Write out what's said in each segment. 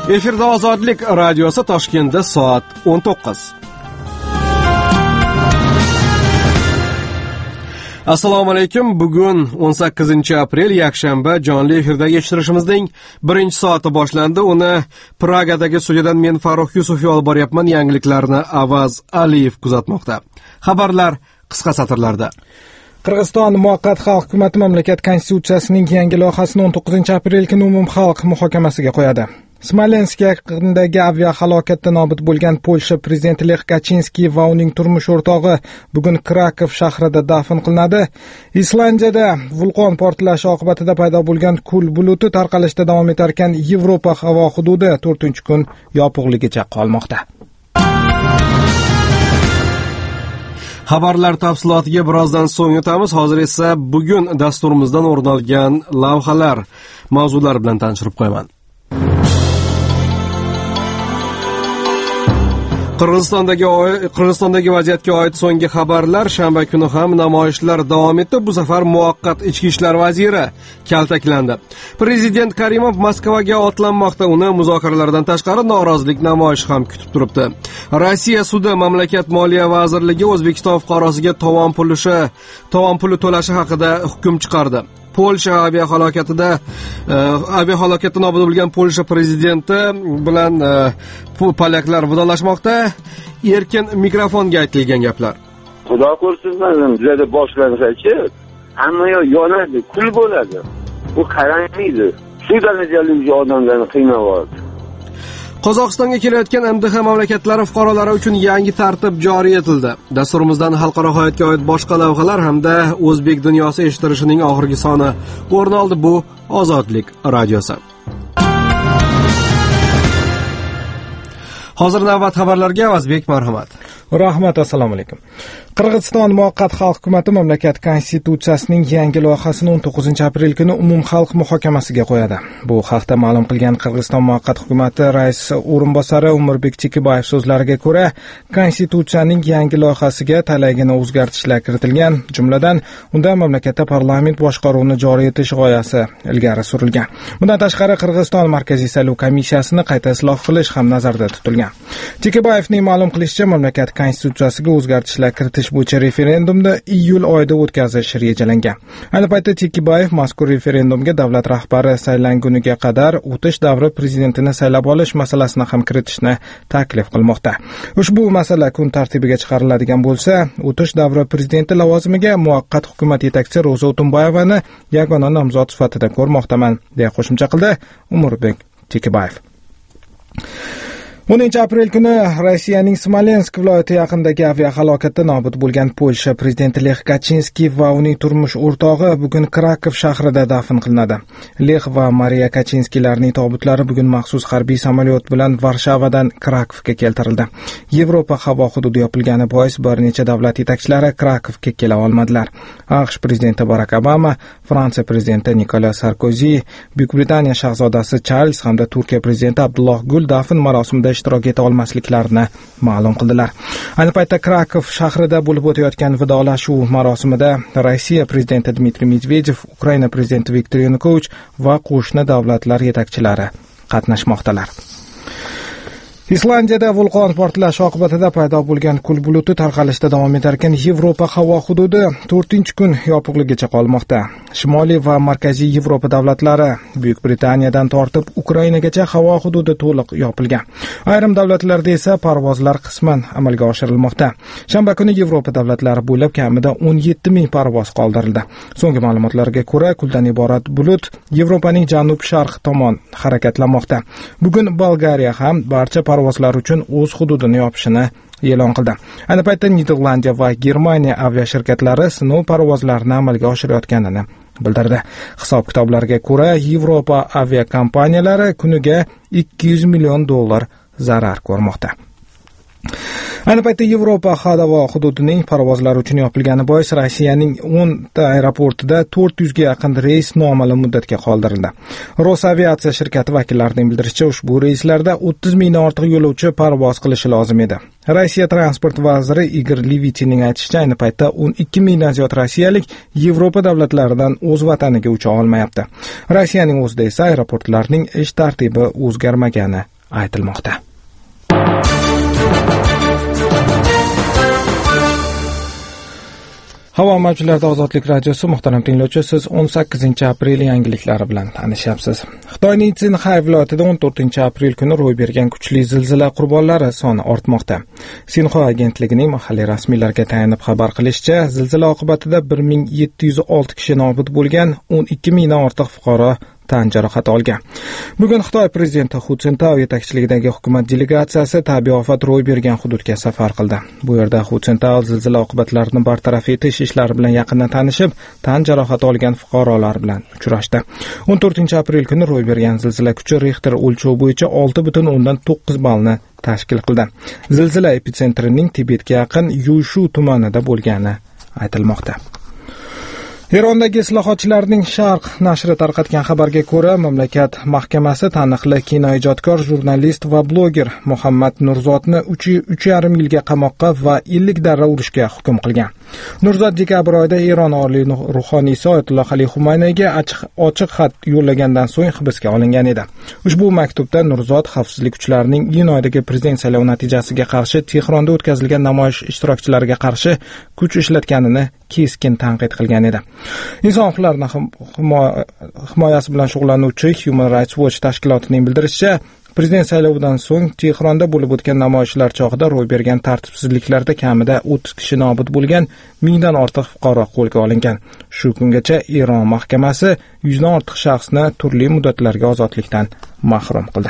Efirda Ozodlik radiosi Toshkentda soat 19. Assalomu alaykum. Bugun 18-aprel yakshanba jonli efirdagi eshittirishimizning 1-soati boshlandi. Uni Pragadagi studiyadan men Farruh Yusufov olib boryapman. Yangiliklarni Avaz Aliyev kuzatmoqda. Xabarlar qisqa satrlarda. Qirg'iziston muvaqqat xalq hukumati mamlakat konstitutsiyasining yangi loyihasini 19-aprel kuni umumxalq muhokamasiga qo'yadi. Smolensk yaqinidagi aviahalokatda nobud bo'lgan Polsha prezidenti Lech Kaczynski va uning turmush o'rtog'i bugun Krakow shahrida dafn qilinadi. Islandiyada vulqon portlashi oqibatida paydo bo'lgan kul buluti tarqalishda davom etar ekan, Yevropa havo hududi 4-kun yopiqligicha qolmoqda. Xabarlar tafsilotiga birozdan so'ng o'tamiz. Hozir esa bugun dasturimizdan o'rin olgan lavhalar, mavzular bilan tanishtirib qo'yaman. Qirg'izistondagi vaziyatga oid so'nggi xabarlar. Shanba kuni ham namoyishlar davom etdi. Bu safar muvaqqat ichki ishlar vaziri kaltaklandi. Prezident Karimov Moskvaga otlanmoqda. Uni muzokaralardan tashqari norozilik namoyishi ham kutib turibdi. Rossiya sudi mamlakat moliya vazirligi O'zbekiston fuqarosiga tovon puli to'lashi haqida hukm chiqardi. Polsha aviahalokatda nobud bo'lgan Polsha prezidenti bilan polyaklar vidolashmoqda. Erkin mikrofonga aytilgan gaplar. Xudo ko'rsin, bizlarda boshlansa-chi, hamma yonadi, kul bo'ladi. Bu qaramiydi. Shu darajali odamlarni qiynayapti. Qozog'istonga kelayotgan MDH mamlakatlari fuqarolari uchun yangi tartib joriy etildi. Dasturimizdan xalqaro hayotga oid boshqa lavhalar hamda o'zbek dunyosi eshittirishining oxirgi soni o'rin oldi. Bu Ozodlik radiosi. Hozir navbat xabarlarga. Avazbek, marhamat. Rahmat, assalomu alaykum. Qirg'iziston muvaqqat xalq hukumati mamlakat konstitutsiyasining yangi loyihasini 19-aprel kuni umumxalq muhokamasiga qo'yadi. Bu haqda ma'lum qilgan Qirg'iziston muvaqqat hukumati raisi o'rinbosari Umurbek Chekibayev so'zlariga ko'ra, konstitutsiyaning yangi loyihasiga talaygina o'zgartishlar kiritilgan, jumladan unda mamlakatda parlament boshqaruvini joriy etish g'oyasi ilgari surilgan. Bundan tashqari Qirg'iziston Markaziy saylov komissiyasini qayta isloh qilish ham nazarda tutilgan. Chekibayevning ma'lum qilishicha, mamlakat konstitutsiyasiga o'zgartishlar kiritish bo'yicha referendumda iyul oyida o'tkazish rejalangan. Ayni paytda Chekibayev mazkur referendumga davlat rahbari saylanguniga qadar o'tish davri prezidentini saylab olish masalasini ham kiritishni taklif qilmoqda. Ushbu masala kun tartibiga chiqariladigan bo'lsa, o'tish davri prezidenti lavozimiga muvaqqat hukumat yetakchisi Ro'za O'tunboyevani yagona nomzod sifatida ko'rmoqdaman, deya qo'shimcha qildi Umurbek Chekibayev. 10-aprel kuni Rossiyaning Smolensk viloyati yaqinidagi aviahalokatda nobud bo'lgan Polsha prezidenti Lech Kaczynski va uning turmush o'rtog'i bugun Krakow shahrida dafn qilinadi. Lech va Mariya Kaczynskilarning tobutlari bugun maxsus harbiy samolyot bilan Varshavadan Krakowga keltirildi. Yevropa havo hududi yopilgani bois bir necha davlat yetakchilari Krakowga kela olmadilar. AQSh prezidenti Barack Obama, Fransiya prezidenti Nicolas Sarkozy, Buyuk Britaniya shahzodasi Charles hamda Turkiya prezidenti Abdulloh Gul dafn marosimida ishtirok eta olmasliklarini ma'lum qildilar. Ayni paytda Krakow shahrida bo'lib o'tayotgan vidolashuv marosimida Rossiya prezidenti Dmitriy Medvedev, Ukraina prezidenti Viktor Yanukovich va qo'shni davlatlar yetakchilari qatnashmoqdalar. Islandiyada vulqon portlashi oqibatida paydo bo'lgan kul buluti tarqalishda davom etar ekan, Yevropa havo hududi 4-kun yopiqligicha qolmoqda. Shimoliy va Markaziy Yevropa davlatlari, Buyuk Britaniyadan tortib Ukrainagacha havo hududi to'liq yopilgan. Ayrim davlatlarda esa parvozlar qisman amalga oshirilmoqda. Shanba kuni Yevropa davlatlari bo'ylab kamida 17,000 parvoz qoldirildi. So'nggi ma'lumotlarga ko'ra, kuldan iborat bulut Yevropaning janub-sharq tomon harakatlanmoqda. Bugun Bolgariya ham barcha parvozlar uchun o'z hududini yopishini e'lon qildi. Ayni paytda Niderlandiya va Germaniya aviashirkatlari sinov parvozlarini amalga oshirayotganini bildirdi. Hisob-kitoblarga ko'ra, Yevropa aviakompaniyalari kuniga $200 million zarar ko'rmoqda. Ayni paytda Yevropa havo hududining parvozlari uchun yopilgani bois Rossiyaning 10 ta aeroportida 400 ga yaqin reys noma'lum muddatga qoldirildi. Rosaviatsiya shirkati vakillarining bildirishicha, ushbu reyslarda 30 mingdan ortiq yo'lovchi parvoz qilishi lozim edi. Rossiya transport vaziri Igor Levitinning aytishicha, ayni paytda 12 mingdan ziyod rossiyalik Yevropa davlatlaridan o'z vataniga ucha olmayapti. Rossiyaning o'zida esa aeroportlarning ish tartibi o'zgarmagani aytilmoqda. Havo mavjlarida Ozodlik radiosi. Muhtaram tinglovchi, siz 18-aprel yangiliklari bilan tanishyapsiz. Xitoyning Sinxay viloyatida 14-aprel kuni ro'y bergan kuchli zilzila qurbonlari soni ortmoqda. Sinxay agentligining mahalliy rasmiylarga tayanib xabar qilishicha, zilzila oqibatida 1706 kishi nobud bo'lgan, 12 mingdan ortiq fuqaro tan jarohati olgan. Bugun Xitoy prezidenti Hu Jintao yetakchiligidagi hukumat delegatsiyasi tabiiy ofat ro'y bergan hududga safar qildi. Bu yerda Hu Jintao zilzila oqibatlarini bartaraf etish ishlari bilan yaqindan tanishib, tan jarohati olgan fuqarolar bilan uchrashdi. 14-aprel kuni ro'y bergan zilzila kuchi Richter o'lchovi bo'yicha 6.9 ballni tashkil qildi. Zilzila epitsentrining Tibetga yaqin Yushu tumanida bo'lgani aytilmoqda. Erondagi islohotchilarning Sharq nashri tarqatgan xabarga ko'ra, mamlakat mahkamasi taniqli kinoijodkor, jurnalist va bloger Muhammad Nurzodni 3,5 yilga qamoqqa va 50 darra urishga hukm qilgan. Nurzod dekabr oyida Eron oliy ruhoniysi Oyatulloh Ali Xumayniyga ochiq xat yo'llagandan so'ng hibsga olingan edi. Ushbu maktubda Nurzod xavfsizlik kuchlarining iyun oyidagi prezident saylovi natijasiga qarshi Tehronda o'tkazilgan namoyish ishtirokchilariga qarshi kuch ishlatganini keskin tanqid qilgan edi. Inson huquqlarini himoyasi bilan shug'ullanuvchi Human Rights Watch tashkilotining bildirishicha, prezident saylovidan so'ng Tehronda bo'lib o'tgan namoyishlar chog'ida ro'y bergan tartibsizliklarda kamida 30 kishi nobud bo'lgan, 1000 dan ortiq fuqaro qo'lga olingan. Shu kungacha Eron mahkamasi 100 dan ortiq shaxsni turli muddatlarga ozodlikdan mahrum qildi.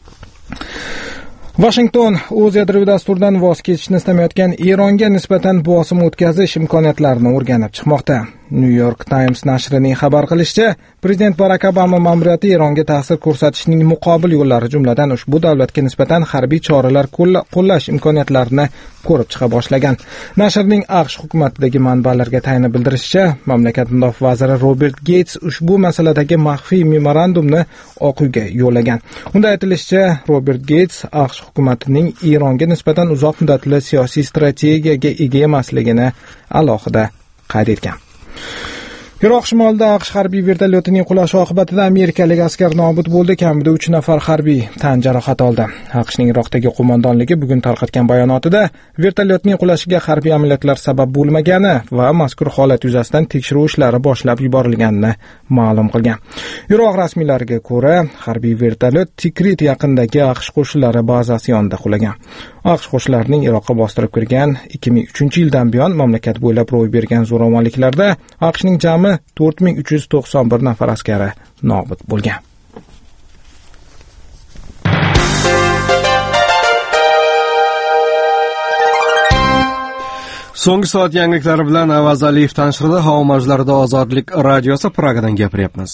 Washington o'z yadroviy dasturidan voz kechishni istamayotgan Eronga nisbatan bosim o'tkazish imkoniyatlarini o'rganib chiqmoqda. New York Times nashrining xabar qilishicha, prezident Barack Obama ma'muriyati Eronga ta'sir ko'rsatishning muqobil yo'llari, jumladan ushbu davlatga nisbatan harbiy choralar qo'llash imkoniyatlarini ko'rib chiqa boshlagan. Nashrning AQSh hukumatidagi manbalarga tayanib bildirishicha, mamlakat mudofaa vaziri Robert Gates ushbu masaladagi maxfiy memorandumni Oq uyga yo'llagan. Unda aytilishicha, Robert Gates AQSh hukumatining Eronga nisbatan uzoq muddatli siyosiy strategiyaga ega emasligini alohida qayd etgan. Iroq shimolida AQSh harbiy vertolyotining qulashi oqibatida amerikalik askar nobud bo'ldi, kamida 3 nafar harbiy tan jarohati oldi. AQShning Iroqdagi qo'mondonligi bugun tarqatgan bayonotida vertolyotning qulashiga harbiy amaliyotlar sabab bo'lmagani va mazkur holat yuzasidan tekshiruv ishlari boshlab yuborilganini ma'lum qilgan. Iroq rasmiylariga ko'ra, harbiy vertolyot Tikrit yaqinidagi AQSh qo'shinlari bazasi yonida qulagan. AQSh qo'shinlarining Iroqqa bostirib kirgan 2003-yildan buyon mamlakat bo'ylab ro'y bergan zo'ravonliklarda AQShning jami 4391 nafar askari nobud bo'lgan. So'nggi soat yangiliklari bilan Avaz Aliyev tanishtirdi. Havo mavjlarida Ozodlik radiosi Pragadan gapiryapmiz.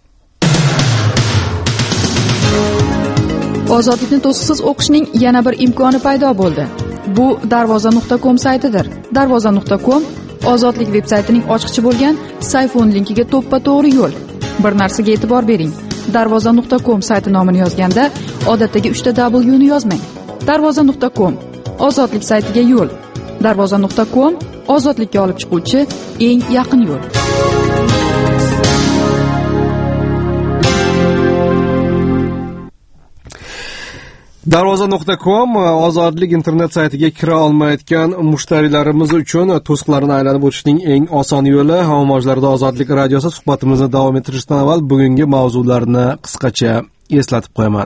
Ozodlikni to'siqsiz o'qishning yana bir imkoni paydo bo'ldi. Bu darvoza.com saytidir. Darvoza.com Ozodlik veb-saytining ochiqchi bo'lgan sayfon linkiga to'ppa-to'g'ri yo'l. Bir narsaga e'tibor bering. Darvoza.com sayti nomini yozganda odatdagi 3 ta W ni yozmang. Darvoza.com Ozodlik saytiga yo'l. Darvoza.com ozodlikka olib chiquvchi eng yaqin yo'l. Darvoza.com ozodlik internet saytiga kira olmayotgan mushtariylarimiz uchun to'siqlarni aylanib o'tishning eng oson yo'li. Havo mavjlarida Ozodlik radiosi suhbatimizni davom ettirishdan avval bugungi mavzularni qisqacha eslatib qo'yaman.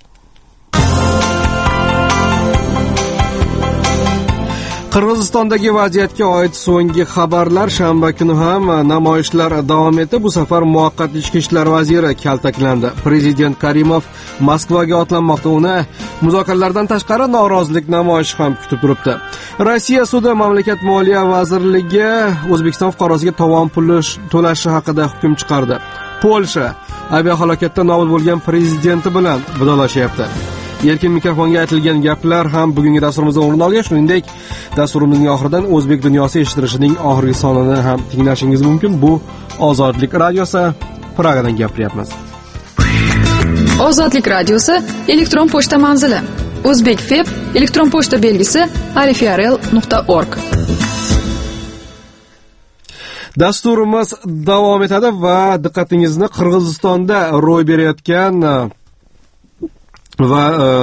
Qirg'izistondagi vaziyatga oid so'nggi xabarlar. Shanba kuni ham namoyishlar davom etdi. Bu safar muvaqqat ichki ishlar vaziri kaltaklandi. Prezident Karimov Moskvaga otlanmoqda. Uni muzokaralardan tashqari norozilik namoyishi ham kutib turibdi. Rossiya sudi mamlakat moliya vazirligi O'zbekiston fuqarosiga tovon puli to'lashi haqida hukm chiqardi. Polsha aviahalokatda nobud bo'lgan prezidenti bilan vidolashyapti. Erkin mikrofonga aytilgan gaplar ham bugungi dasturimizda o'rin olgan. Shuningdek, dasturimizning oxiridan o'zbek dunyosi eshittirishining oxirgi sonini ham tinglashingiz mumkin. Bu Ozodlik radiosi, Pragadan gapiryapmiz. Ozodlik radiosi elektron pochta manzili: O'zbek.feb elektron pochta belgisi arifrl.org. Dasturimiz davom etadi va diqqatingizni Qirg'izistonda ro'y berayotgan va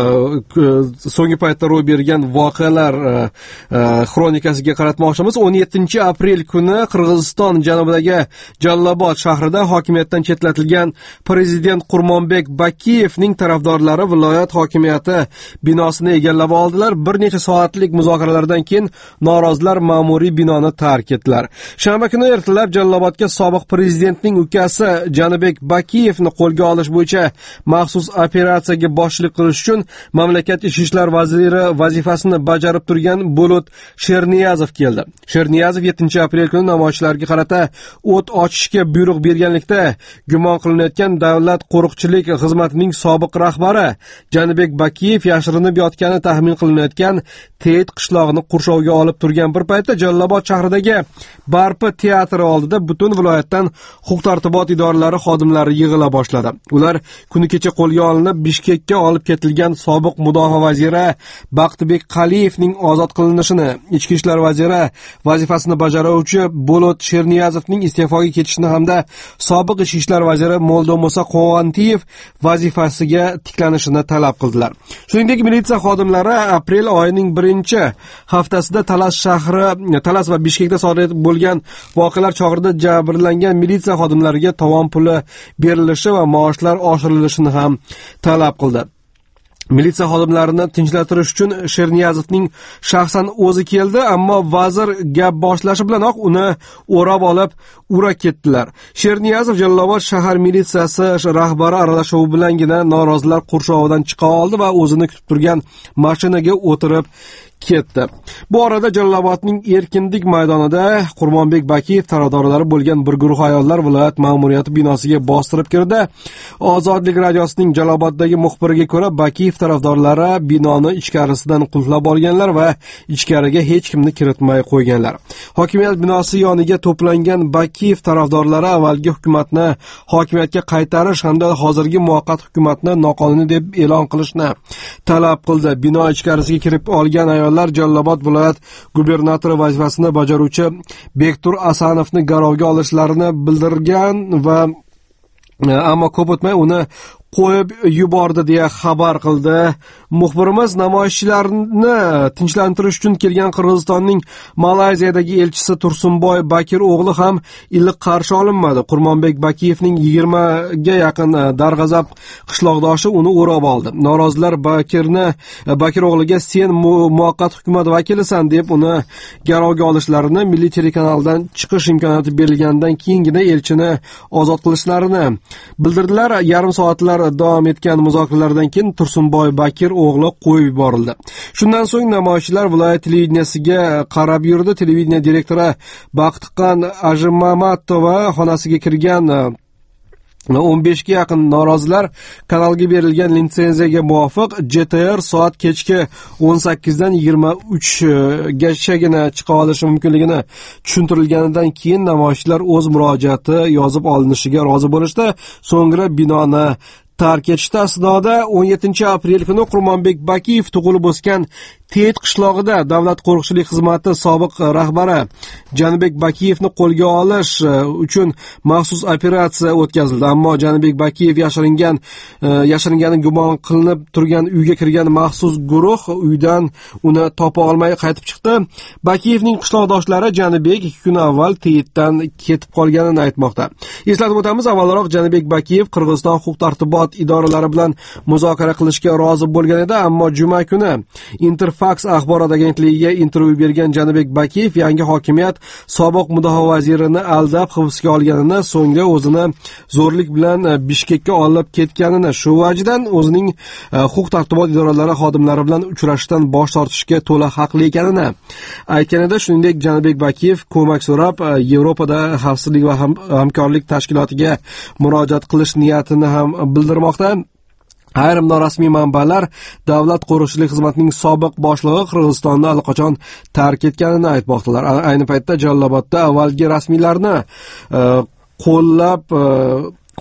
so'nggi paytda ro'y bergan voqealar xronikasiga qaratmoqchimiz. 17 aprel kuni Qirg'iziston janubidagi Jallobod shahrida hokimiyatdan chetlatilgan prezident Qurmonbek Bakiyevning tarafdorlari viloyat hokimiyati binosini egallab oldilar. Bir necha soatlik muzokaralardan keyin norozilar ma'muriy binoni tark etdilar. Shanba kuni ertalab Jallobodga sobiq prezidentning ukasi Janibek Bakiyevni qo'lga olish bo'yicha maxsus operatsiyaga boshchilik qilish uchun mamlakat ichki ishlar vaziri vazifasini bajarib turgan Bulut Sherniyazov keldi. Sherniyazov 7 aprel kuni namoyishchilarga qarata o't ochishga buyruq berganlikda gumon qilinayotgan davlat qo'riqchilik xizmatining sobiq rahbari Janibek Bakiyev yashirinib yotgani taxmin qilinayotgan Teyit qishlog'ini qurshovga olib turgan bir paytda Jallobod shahridagi Barpi teatri oldida butun viloyatdan huquq-tartibot idoralari xodimlari yig'ila boshladi. Ular kuni kecha qo'lga olinib Bishkekka olib ketilgan sobiq mudofaa vaziri Baxtibek Qaliyevning ozod qilinishini, ichki ishlar vaziri vazifasini bajaruvchi Bulut Sherniyazovning iste'foga ketishini hamda sobiq ichki ishlar vaziri Moldomusa Qovantiyev vazifasiga tiklanishini talab qildilar. Shuningdek, militsiya xodimlari aprel oyining 1-haftasida Talas va Bishkekda sodir bo'lgan voqealar chog'ida jabrlangan militsiya xodimlariga tovon puli berilishi va maoshlar oshirilishini ham talab qildi. Militsiya xodimlarini tinchlantirish uchun Sherniyazovning shaxsan o'zi keldi, ammo vazir gap boshlashi bilanoq uni o'rab olib ura ketdilar. Sherniyazov Jallobod shahar militsiyasi rahbari aralashuvi bilangina norozilar qurshovidan chiqa oldi va o'zini kutib turgan mashinaga o'tirib ketdi. Bu orada Jallobodning Erkinlik maydonida Qurmonbek Bakiyev tarafdorlari bo'lgan bir guruh ayollar viloyat ma'muriyati binosiga bostirib kirdi. Ozodlik radiosining Jalloboddagi muxbiriga ko'ra, Bakiyev tarafdorlari binoni ichkarisidan qulflab olganlar va ichkariga hech kimni kiritmay qo'yganlar. Hokimiyat binosi yoniga to'plangan Bakiyev tarafdorlari avvalgi hukumatni hokimiyatga qaytarish hamda hozirgi muvaqqat hukumatni noqonuniy deb e'lon qilishni talab qildi. Bino ichkarisiga kirib olgan Jallobod viloyat gubernatori vazifasini bajaruvchi Bektur Asanovni garovga olishlarini bildirgan va ammo ko'p o'tmay uni qo'yib yubordi deya xabar qildi. Muxbirimiz namoyishchilarni tinchlantirish uchun kelgan Qirg'izistonning Malayziyadagi elchisi Tursunboy Bakir o'g'li ham iliq qarshi olinmadi. Qurmonbek Bakiyevning 20 ga yaqin darg'azab qishloqdoshi uni o'rab oldi. Norozilar Bakir o'g'liga sen muvaqqat hukumat vakilisan deb uni garovga olishlarini, milliy telekanaldan chiqish imkoniyati berilgandan keyingina elchini ozod qilishlarini bildirdilar. Yarim soatlar davom etgan muzokaralardan keyin Tursunboy Bakir o'g'li qo'yib yuborildi. Shundan so'ng namoyishchilar viloyat televideniyasiga qarab yurdi. Televideniya direktori Baxtiqan Ajimamatova xonasiga kirgan 15 ga yaqin norozilar kanalga berilgan litsenziyaga muvofiq JTR soat kechki 18 dan 23 gachagina chiqa olishi mumkinligini tushuntirilganidan keyin namoyishchilar o'z murojaati yozib olinishiga rozi bo'lishdi. So'ngra binoni tark etishdi. Asnoda 17 aprel kuni Qurmonbek Bakiyev tug'ilib o'sgan Teyit qishlog'ida davlat qo'riqchilik xizmati sobiq rahbari Janibek Bakiyevni qo'lga olish uchun maxsus operatsiya o'tkazildi. Ammo Janibek Bakiyev yashiringani gumon qilinib turgan uyga kirgan maxsus guruh uydan uni topa olmay qaytib chiqdi. Bakiyevning qishloqdoshlari Janibek 2 kun avval Teyitdan ketib qolganini aytmoqda. Eslatib o'tamiz, avvalroq Janibek Bakiyev Qirg'iziston huquq-tartibot idoralari bilan muzokara qilishga rozi bo'lgan edi, ammo juma kuni Interfax axborot agentligiga intervyu bergan Janibek Bakiyev yangi hokimiyat sobiq mudofaa vazirini aldab hibsga olganini, so'ngra o'zini zo'rlik bilan Bishkekka olib ketganini, shu vajdan o'zining huquq-tartibot idoralari xodimlari bilan uchrashishdan bosh tortishga to'la haqli ekanini aytgan edi. Shuningdek, Janibek Bakiyev ko'mak so'rab Yevropada xavfsizlik va hamkorlik tashkilotiga murojaat qilish niyatini ham bildirmoqda. Ayrim norasmiy manbalar davlat qo'riqchilik xizmatining sobiq boshlig'i Qirg'izistonni allaqachon tark etganini aytmoqdalar. Ayni paytda Jallobodda avvalgi rasmiylarni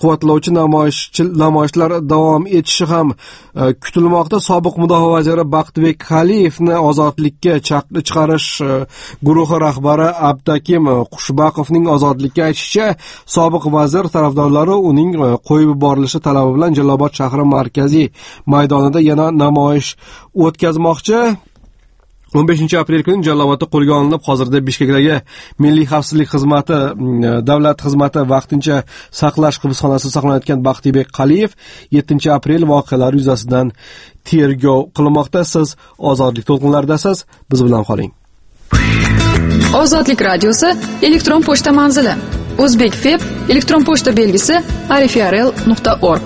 quvvatlovchi namoyishlar davom etishi ham kutilmoqda. Sobiq mudofaa vaziri Baxtbek Xaliyevni ozodlikka chiqarish guruhi rahbari Abdakim Qushbaqovning ozodlikka aytishicha, sobiq vazir tarafdorlari uning qo'yib yuborilishi talabi bilan Jalolobod shahri markaziy maydonida yana namoyish o'tkazmoqchi. 15 aprel kuni Jalolobodda qo'lga olinib, hozirda Bishkekdagi Milliy xavfsizlik xizmati davlat xizmati vaqtincha saqlash hibsxonasida saqlanayotgan Baxtibek Qaliyev 7 aprel voqealari yuzasidan tergov qilinmoqda. Siz ozodlik to'lqinlaridasiz, biz bilan qoling. Ozodlik radiosi elektron pochta manzili: O'zbekfeb elektron pochta belgisi arifrl.org.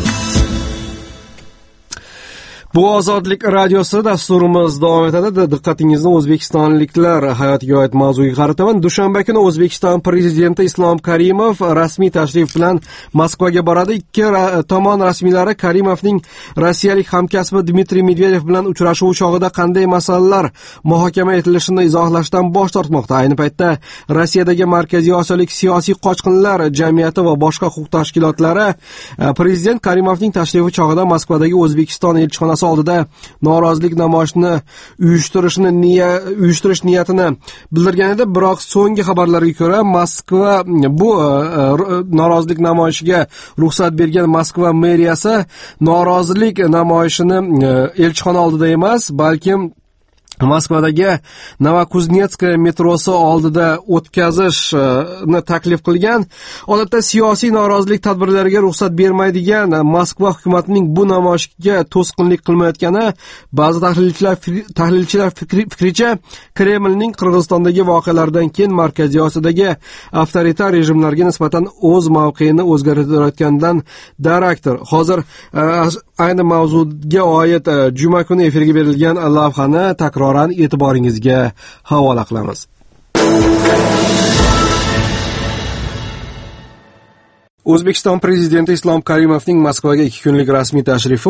Bu Ozodlik radiosi dasturimiz davom etadi. Diqqatingizni o'zbekistonliklar hayotiga oid mavzuga qarataman. Dushanba kuni O'zbekiston prezidenti Islom Karimov rasmiy tashrif bilan Moskvaga boradi. Ikki tomon rasmiylari Karimovning rossiyalik hamkasbi Dmitriy Medvedev bilan uchrashuvi chog'ida qanday masalalar muhokama etilishini izohlashdan bosh tortmoqda. Ayni paytda Rossiyadagi Markaziy Osiyolik siyosiy qochqinlar jamiyati va boshqa huquq tashkilotlari prezident Karimovning tashrifi chog'ida Moskvadagi O'zbekiston elchixonasi oldida norozilik namoyishini uyushtirish niyatini bildirgan edi. Biroq so'nggi xabarlarga ko'ra, Moskva bu norozilik namoyishiga ruxsat bergan Moskva meriyasi norozilik namoyishini elchixona oldida emas, balkim Moskvadagi Novokuznetskaya metrosi oldida o'tkazishni taklif qilgan. Odatda siyosiy norozilik tadbirlariga ruxsat bermaydigan Moskva hukumatining bu namoyishga to'sqinlik qilmayotgani ba'zi tahlilchilar fikricha Kremlning Qirg'izistondagi voqealardan keyin Markaziy Osiyodagi avtoritar rejimlarga nisbatan o'z mavqeini o'zgartirayotganidan darakdir. Hozir ayni mavzuga oid juma kuni efirga berilgan lavhani takroran e'tiboringizga havola qilamiz. O'zbekiston prezidenti Islom Karimovning Moskvaga 2 kunlik rasmiy tashrifi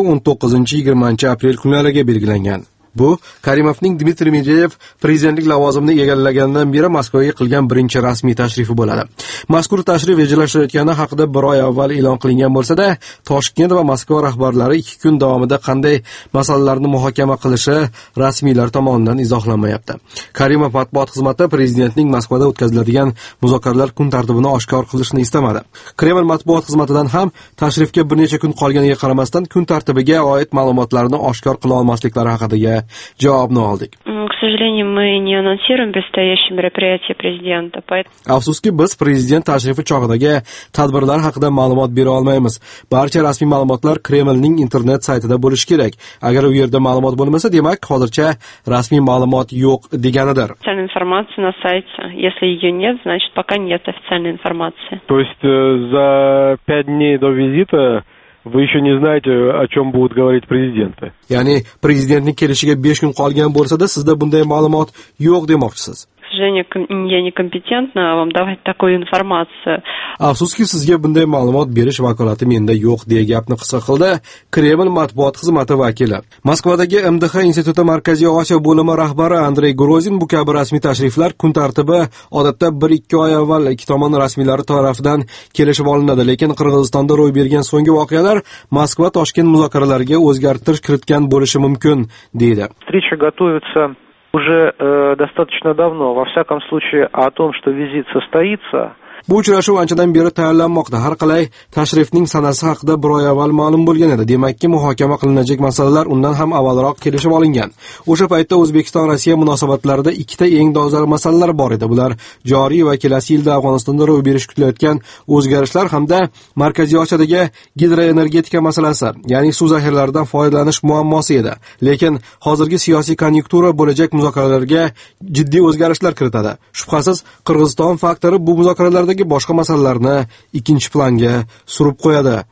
19-20 aprel kunlariga belgilangan. Bu Karimovning Dmitriy Medvedev prezidentlik lavozimini egallaganidan beri Moskvaga qilgan birinchi rasmiy tashrifi bo'ladi. Mazkur tashrif rejalashtirayotgani haqida bir oy avval e'lon qilingan bo'lsa-da, Toshkent va Moskva rahbarlari 2 kun davomida qanday masalalarni muhokama qilishi rasmiylar tomonidan izohlanmayapti. Karimov matbuot xizmati prezidentning Moskvada o'tkaziladigan muzokaralar kun tartibini oshkor qilishni istamadi. Kreml matbuot xizmatidan ham tashrifga bir necha kun qolganiga qaramasdan kun tartibiga oid ma'lumotlarni oshkor qila olmasliklari haqida javobni oldik. К сожалению, мы не анонсируем предстоящие мероприятия президента. Afsuski biz prezident tashrifi chog'idagi tadbirlar haqida ma'lumot bera olmaymiz. Barcha rasmiy ma'lumotlar Kremlning internet saytida bo'lishi kerak. Agar u yerda ma'lumot bo'lmasa, demak, hozircha rasmiy ma'lumot yo'q deganidir. Официальная информация на сайте. Если ее нет, значит, пока нет официальной информации. То есть за 5 дней до визита вы еще не знаете, о чем будут говорить президенты. Ya'ni prezidentning kelishiga 5 kun qolgan bo'lsa-da, sizda bunday ma'lumot yo'q demoqchisiz. К сожалению, я некомпетентна вам давать такую информацию. Afsuski sizga bunday ma'lumot berish vakolati menda yo'q deya gapni qisqa qildi Kreml matbuot xizmati vakili. Moskvadagi MDH instituti Markaziy Osiyo bo'limi rahbari Andrey Grozin bu kabi rasmiy tashriflar kun tartibi odatda 1-2 oy avval ikki tomon rasmiylari tomonidan kelishib olinadi, lekin Qirg'izistonda ro'y bergan so'nggi voqealar Moskva-Toshkent muzokaralariga o'zgartirish kiritgan bo'lishi mumkin deydi. Встреча готовится уже достаточно давно. Во всяком случае, о том, что визит состоится, Bu uchrashuv anchadan beri tayyorlanmoqda. Har qalay tashrifning sanasi haqida bir oy avval ma'lum bo'lgan edi. Demakki, muhokama qilinajak masalalar undan ham avvalroq kelishib olingan. O'sha paytda O'zbekiston-Rossiya munosabatlarida ikkita eng dolzarb masalalar bor edi. Bular joriy va kelasi yilda Afg'onistonda ro'y berishi kutilayotgan o'zgarishlar hamda Markaziy Osiyodagi gidroenergetika masalasi, ya'ni suv zaxiralaridan foydalanish muammosi edi. Lekin hozirgi siyosiy konjunktura bo'lajak muzokaralarga jiddiy o'zgarishlar kiritadi. Shubhasiz, Qirg'iziston faktori bu muzokaralarda boshqa masalalarni ikkinchi planga surib qo'yadi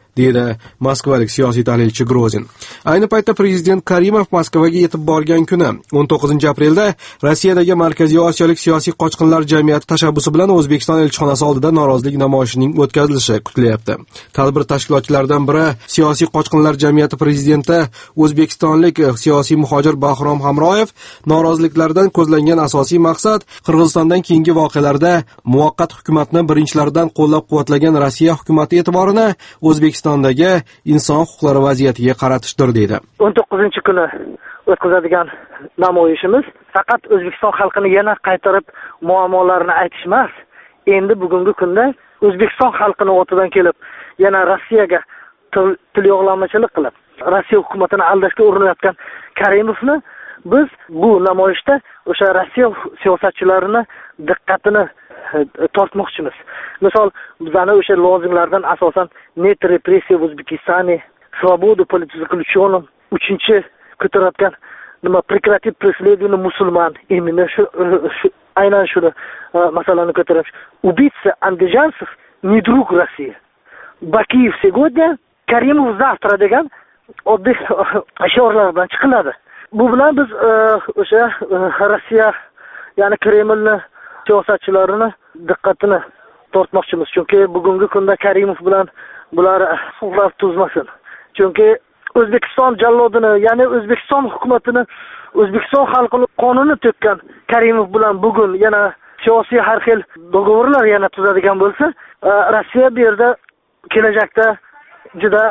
deydi moskvalik siyosiy tahlilchi Grozin. Ayni paytda prezident Karimov Moskvaga yetib borgan kuni 19-aprelda Rossiyadagi Markaziy Osiyolik siyosiy qochqinlar jamiyati tashabbusi bilan O'zbekiston elchixonasi oldida norozilik namoyishining o'tkazilishi kutilyapti. Tadbir tashkilotchilaridan biri siyosiy qochqinlar jamiyati prezidenti o'zbekistonlik siyosiy muhojir Bahrom Hamroyev noroziliklardan ko'zlangan asosiy maqsad Qirg'izistondan keyingi voqealarda muvaqqat hukumatni birinchilardan qo'llab-quvvatlagan Rossiya hukumati e'tiborini O'zbekistondagi inson huquqlari vaziyatiga qaratishdir deydi. 19-kuni o'tkazadigan namoyishimiz faqat O'zbekiston xalqini yana qaytarib muammolarini aytish emas, endi bugungi kunda O'zbekiston xalqini o'tidan kelib yana Rossiyaga tilyog'lamachilik qilib Rossiya hukumatini aldashga urinayotgan Karimovni biz bu namoyishda o'sha Rossiya siyosatchilarini diqqatini tortmoqchimiz. Misol, bizning o'sha lozimlardan asosan net repressiya в O'zbekistoni, svoboda politik заключенным, 3-chi ko'tarayotgan nima прекратить преследование musulmon, именно shu aynan shuni masalani ko'taramiz. Убийца андижанцев не друг России. Бакиев сегодня, Karimov завтра degan oddiy shiorlar bilan chiqiladi. Bu bilan biz o'sha Rossiya, ya'ni Kremlni siyosatchilarini diqqatini tortmoqchimiz. Chunki bugungi kunda Karimov bilan bular suhbat tuzmasin. Chunki O'zbekiston jallodini, ya'ni O'zbekiston hukumatini, O'zbekiston xalqini qonini to'kkan Karimov bilan bugun yana siyosiy har xil do'g'orlar yana tuzadigan bo'lsa, Rossiya bu yerda kelajakda juda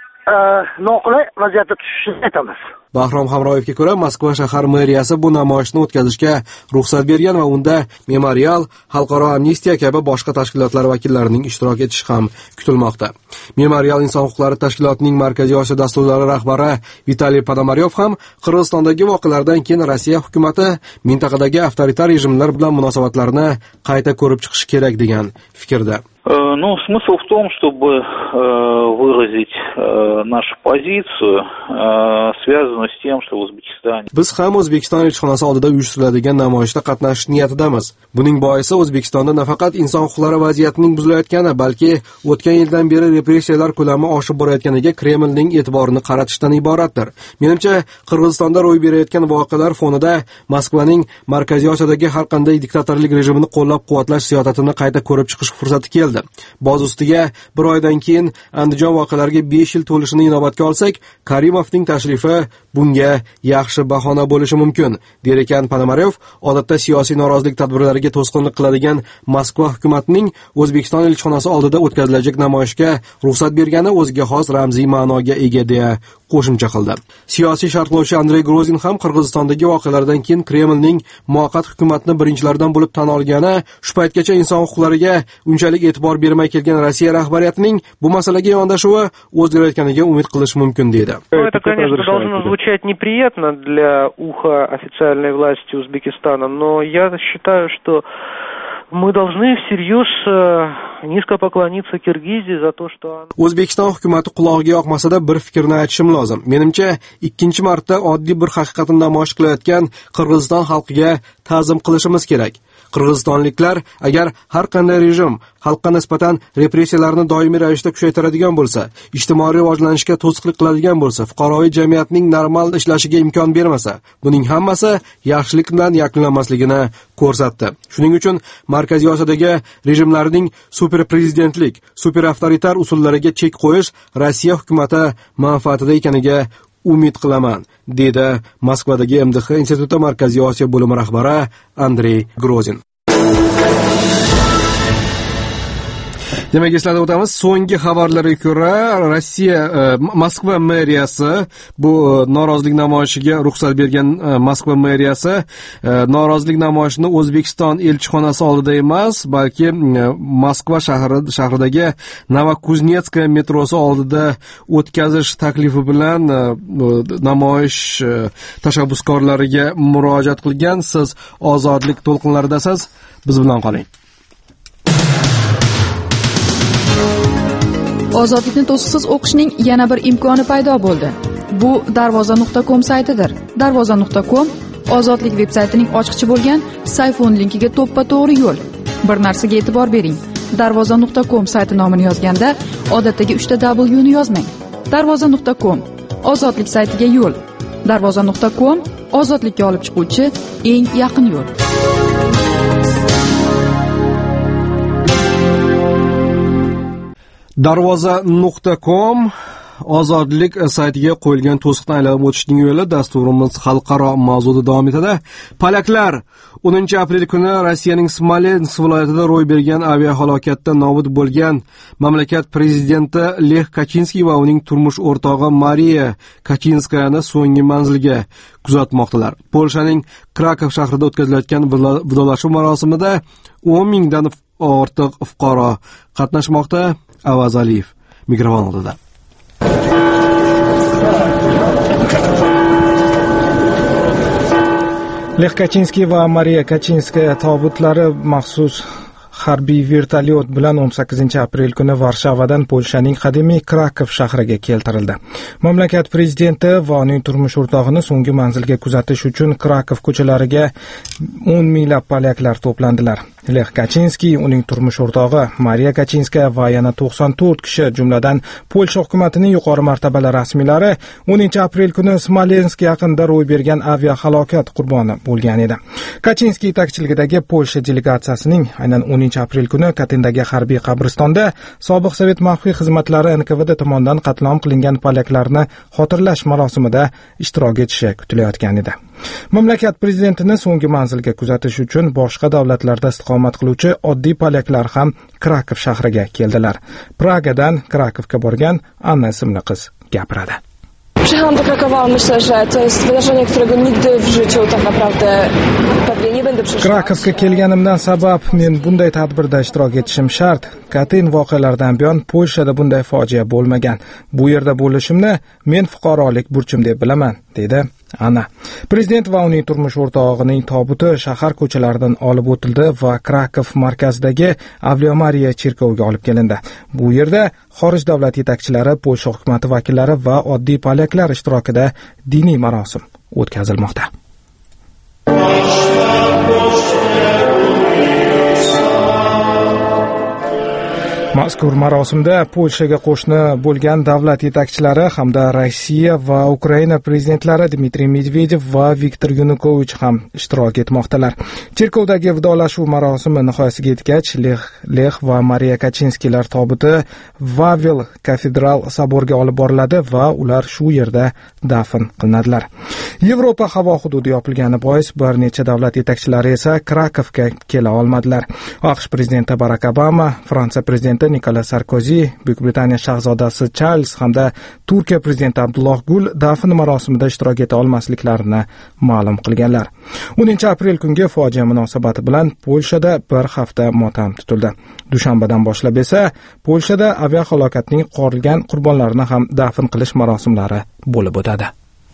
noqulay vaziyatga tushishini aytamiz. Bahrom Hamroyevga ko'ra, Moskva shahar meriyasi bu namoyishni o'tkazishga ruxsat bergan va unda Memorial, Xalqaro amnistiya kabi boshqa tashkilotlar vakillarining ishtirok etishi ham kutilmoqda. Memorial inson huquqlari tashkilotining Markaziy Osiyo dasturlari rahbari Vitaliy Ponomaryov ham Qirg'izistondagi voqealardan keyin Rossiya hukumati mintaqadagi avtoritar rejimlar bilan munosabatlarni qayta ko'rib chiqish kerak degan fikrda. Ну, смысл в том, чтобы выразить нашу позицию, связанную с тем, что в O'zbekistone. Biz ham O'zbekiston elchixonasi oldida uyushtiriladigan namoyishda qatnashish niyatidamiz. Buning boisi O'zbekistonda nafaqat inson huquqlari vaziyatining buzilayotgani, balki o'tgan yildan beri repressiyalar ko'lami oshib borayotganiga Kremlning e'tiborini qaratishdan iboratdir. Menimcha, Qirg'izistonda ro'y berayotgan voqealar fonida Moskvaning Markaziy Osiyodagi har qanday diktatorlik rejimini qo'llab-quvvatlash siyosatini qayta ko'rib chiqish fursati keldi. Boz ustiga bir oydan keyin Andijon voqealariga 5 yil to'lishini inobatga olsak, Karimovning tashrifi bunga yaxshi bahona bo'lishi mumkin, der ekan Ponomaryov. Odatda siyosiy norozilik tadbirlariga to'sqinlik qiladigan Moskva hukumatining O'zbekiston elchixonasi oldida o'tkazilajak namoyishga ruxsat bergani o'ziga xos ramziy ma'noga ega deya qo'shimcha qildi. Siyosiy sharhlovchi Andrey Grozin ham Qirg'izistondagi voqealardan keyin Kremlning muvaqqat hukumatni birinchilardan bo'lib tan olgani, shu paytgacha inson huquqlariga unchalik e'tibor bermay kelgan Rossiya rahbariyatining bu masalaga yondashuvi o'zgarayotganiga umid qilish mumkin dedi. Это, конечно, должно звучать неприятно для уха официальной власти Узбекистана, но я считаю, что мы должны всерьез низко поклониться Киргизии за то, что O'zbekiston hukumati qulog'iga yoqmasada bir fikrni aytishim lozim. Menimcha, ikkinchi marta oddiy bir haqiqatni namoyish qilayotgan Qirg'iziston xalqiga ta'zim qilishimiz kerak. Qirg'izistonliklar agar har qanday rejim xalqqa nisbatan repressiyalarni doimiy ravishda kuchaytiradigan bo'lsa, ijtimoiy rivojlanishga to'sqinlik qiladigan bo'lsa, fuqaroviy jamiyatning normal ishlashiga imkon bermasa, buning hammasi yaxshilik bilan yakunlanmasligini ko'rsatdi. Shuning uchun Markaziy Osiyodagi rejimlarning super prezidentlik, super avtoritar usullariga chek qo'yish Rossiya hukumati manfaatida ekaniga umid qilaman, dedi Moskvadagi MDH instituti Markaziy Osiyo bo'limi rahbari Andrey Grozin. Demak, eslatib o'tamiz, so'nggi xabarlarga ko'ra Rossiya Moskva meriyasi bu norozilik namoyishiga ruxsat bergan Moskva meriyasi norozilik namoyishini O'zbekiston elchixonasi oldida emas, balki Moskva shahridagi Novokuznetskaya metrosi oldida o'tkazish taklifi bilan namoyish tashabbuskorlariga murojaat qilgan. Siz ozodlik to'lqinlaridasiz, biz bilan qoling. Ozodlikni to'siqsiz o'qishning yana bir imkoni paydo bo'ldi. Bu darvoza.com saytidir. Darvoza.com ozodlik veb-saytining ochiqchi bo'lgan Sayfon linkiga to'ppa-to'g'ri yo'l. Bir narsaga e'tibor bering. darvoza.com sayti nomini yozganda odatdagi 3 W ni yozmang. darvoza.com ozodlik saytiga yo'l. darvoza.com ozodlikka olib chiquvchi eng yaqin yo'l. darvoza.com ozodlik saytiga qo'yilgan to'siqdan aylanib o'tishning yo'li dasturimiz xalqaro mavzuda davom etadi. Polaklar 10 aprel kuni Rossiyaning Smolensk viloyatida ro'y bergan aviahalokatda nobud bo'lgan mamlakat prezidenti Lech Kachinskiy va uning turmush o'rtog'i Mariya Kachinskayani so'nggi manzilga kuzatmoqdalar. Polshaning Krakow shahrida o'tkazilayotgan vidolashuv marosimida 10 mingdan ortiq fuqaro qatnashmoqda. Avaz Aliyev mikrofon oldida. Lech Kachinskiy va Mariya Kachinskaya tobutlari maxsus harbiy vertolyot bilan 18 aprel kuni Varshavadan Polshaning qadimiy Krakow shahriga keltirildi. Mamlakat prezidenti va uning turmush o'rtog'ini so'nggi manzilga kuzatish uchun Krakow ko'chalariga 10 minglab polaklar to'plandilar. Lech Kachinskiy, uning turmush o'rtog'i Mariya Kachinskaya va yana 94 kishi, jumladan Polsha hukumatining yuqori martabali rasmiylari 10 aprel kuni Smolensk yaqinida ro'y bergan aviahalokat qurboni bo'lgan edi. Kachinskiy yetakchiligidagi Polsha delegatsiyasining aynan 10 aprel kuni Katindagi harbiy qabristonda sobiq Sovet maxfiy xizmatlari NKVD tomonidan qatlam qilingan polaklarni xotirlash marosimida ishtirok etishi kutilayotgan edi. Mamlakat prezidentini so'nggi manzilga kuzatish uchun boshqa davlatlarda istiqomat qiluvchi oddiy polaklar ham Krakow shahriga keldilar. Pragadan Krakowga borgan Anna ismli qiz gapiradi. Przyjechałam do Krakowa, myślę, że to jest wydarzenie, którego nigdy w życiu tak naprawdę pewnie nie będę przeżywać. Krakowga kelganimdan sabab men bunday tadbirda ishtirok etishim shart. Katin voqealaridan buyon Polshada bunday fojia bo'lmagan. Bu yerda bo'lishimni men fuqarolik burchim deb bilaman, dedi Ana. Prezident va uning turmush o'rtog'ining tobuti shahar ko'chalaridan olib o'tildi va Krakow markazidagi Avliyo Mariya cherkoviga olib kelindi. Bu yerda xorij davlat yetakchilari, Polsha hukumati vakillari va oddiy polaklar ishtirokida diniy marosim o'tkazilmoqda. Mazkur marosimda Polshaga qo'shni bo'lgan davlat yetakchilari hamda Rossiya va Ukraina prezidentlari Dmitriy Medvedev va Viktor Yanukovich ham ishtirok etmoqdalar. Cherkovdagi vidolashuv marosimi nihoyasiga yetgach, Lech va Mariya Kachinskiylar tobuti Vavel kafedral saboriga olib boriladi va ular shu yerda dafn qilinadilar. Yevropa havo hududi yopilgani bois bir necha davlat yetakchilari esa Krakowga kela olmadilar. AQSh prezidenti Barack Obama, Fransiya prezidenti Nikolas Sarkozy, Buyuk Britaniya shahzodasi Charles hamda Turkiya prezidenti Abdulloh Gul dafn marosimida ishtirok eta olmasliklarini ma'lum qilganlar. 10 aprel kungi fojia munosabati bilan Polshada bir hafta motam tutildi. Dushanbadan boshlab esa Polshada aviahalokatning qolgan qurbonlarini ham dafn qilish marosimlari bo'lib o'tadi.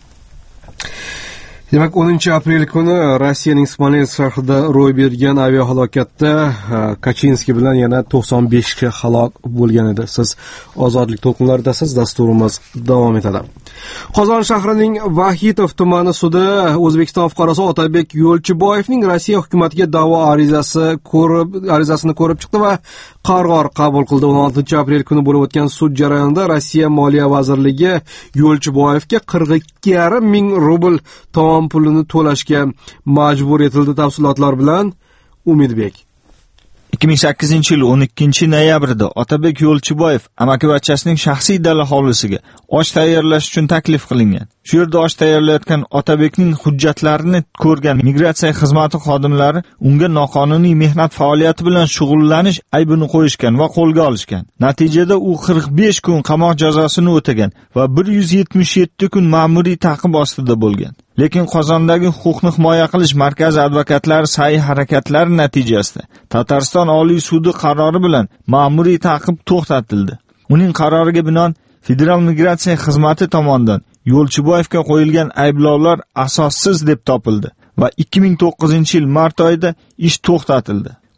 Demak, 10 aprel kuni Rossiyaning Smolensk shahrida ro'y bergan aviahalokatda Kachinskiy bilan yana 95 kishi halok bo'lgan edi. Siz ozodlik to'lqinlaridasiz, dasturimiz davom etadi. Qozon shahrining Vahitov tumani sudi O'zbekiston fuqarosi Otabek Yo'lchiboyevning Rossiya hukumatiga da'vo arizasini ko'rib chiqdi va qaror qabul qildi. 16 aprel kuni bo'lib o'tgan sud jarayonida Rossiya Moliya vazirligi Yo'lchiboyevga 42,5 ming rubl pulini to'lashga majbur etildi. Tafsilotlar bilan Umidbek. 2008-yil 12 noyabrda Otabek Yo'lchiboyev amakivachchasining shaxsiy dala hovlisiga osh tayyorlash uchun taklif qilingan. Shu yerda osh tayyorlayotgan Otabekning hujjatlarini ko'rgan migratsiya xizmati xodimlari unga noqonuniy mehnat faoliyati bilan shug'ullanish aybini qo'yishgan va qo'lga olishgan. Natijada u 45 kun qamoq jazosini o'tagan va 177 kun ma'muriy ta'qib ostida bo'lgan. Lekin Qozondagi huquqni himoya qilish markazi advokatlari sa'y-harakatlari natijasida Tatariston Oliy sudi qarori bilan ma'muriy ta'qib to'xtatildi. Uning qaroriga binoan Federal migratsiya xizmati tomonidan Yo'lchiboyevga qo'yilgan ayblovlar asossiz deb topildi va 2009-yil mart oyida ish to'xtatildi.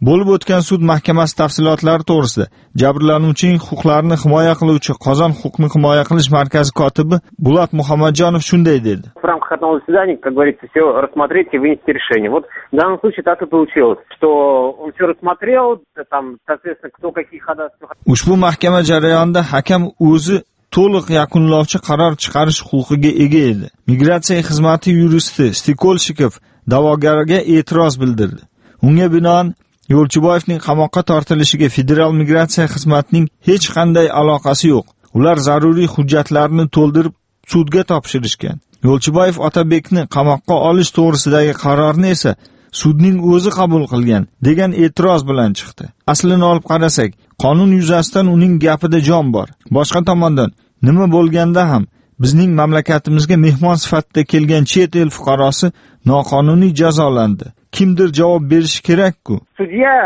Bo'lib o'tgan sud mahkamasi tafsilotlari to'g'risida jabrlanuvchining huquqlarini himoya qiluvchi Qozon huquqni himoya qilish markazi kotibi Bulat Muhammadjonov shunday dedi. В рамках одного заседания, как говорится, все рассмотреть и вынести решение. Вот в данном случае так и получилось, что он все рассмотрел, там, соответственно, кто какие ходатайства. Ushbu mahkama jarayonida hakam o'zi to'liq yakunlovchi qaror chiqarish huquqiga ega edi. Migratsiya xizmati yuristi Stikolshikov da'vogarga e'tiroz bildirdi. Unga binoan Yo'lchiboyevning qamoqqa tortilishiga federal migratsiya xizmatining hech qanday aloqasi yo'q. Ular zaruriy hujjatlarni to'ldirib sudga topshirishgan. Yo'lchiboyev Otabekni qamoqqa olish to'g'risidagi qarorni esa sudning o'zi qabul qilgan degan e'tiroz bilan chiqdi. Aslini olib qarasak, qonun yuzasidan uning gapida jon bor. Boshqa tomondan nima bo'lganda ham bizning mamlakatimizga mehmon sifatida kelgan chet el fuqarosi noqonuniy jazolandi. Kimdir javob berishi kerak-ku. Судья,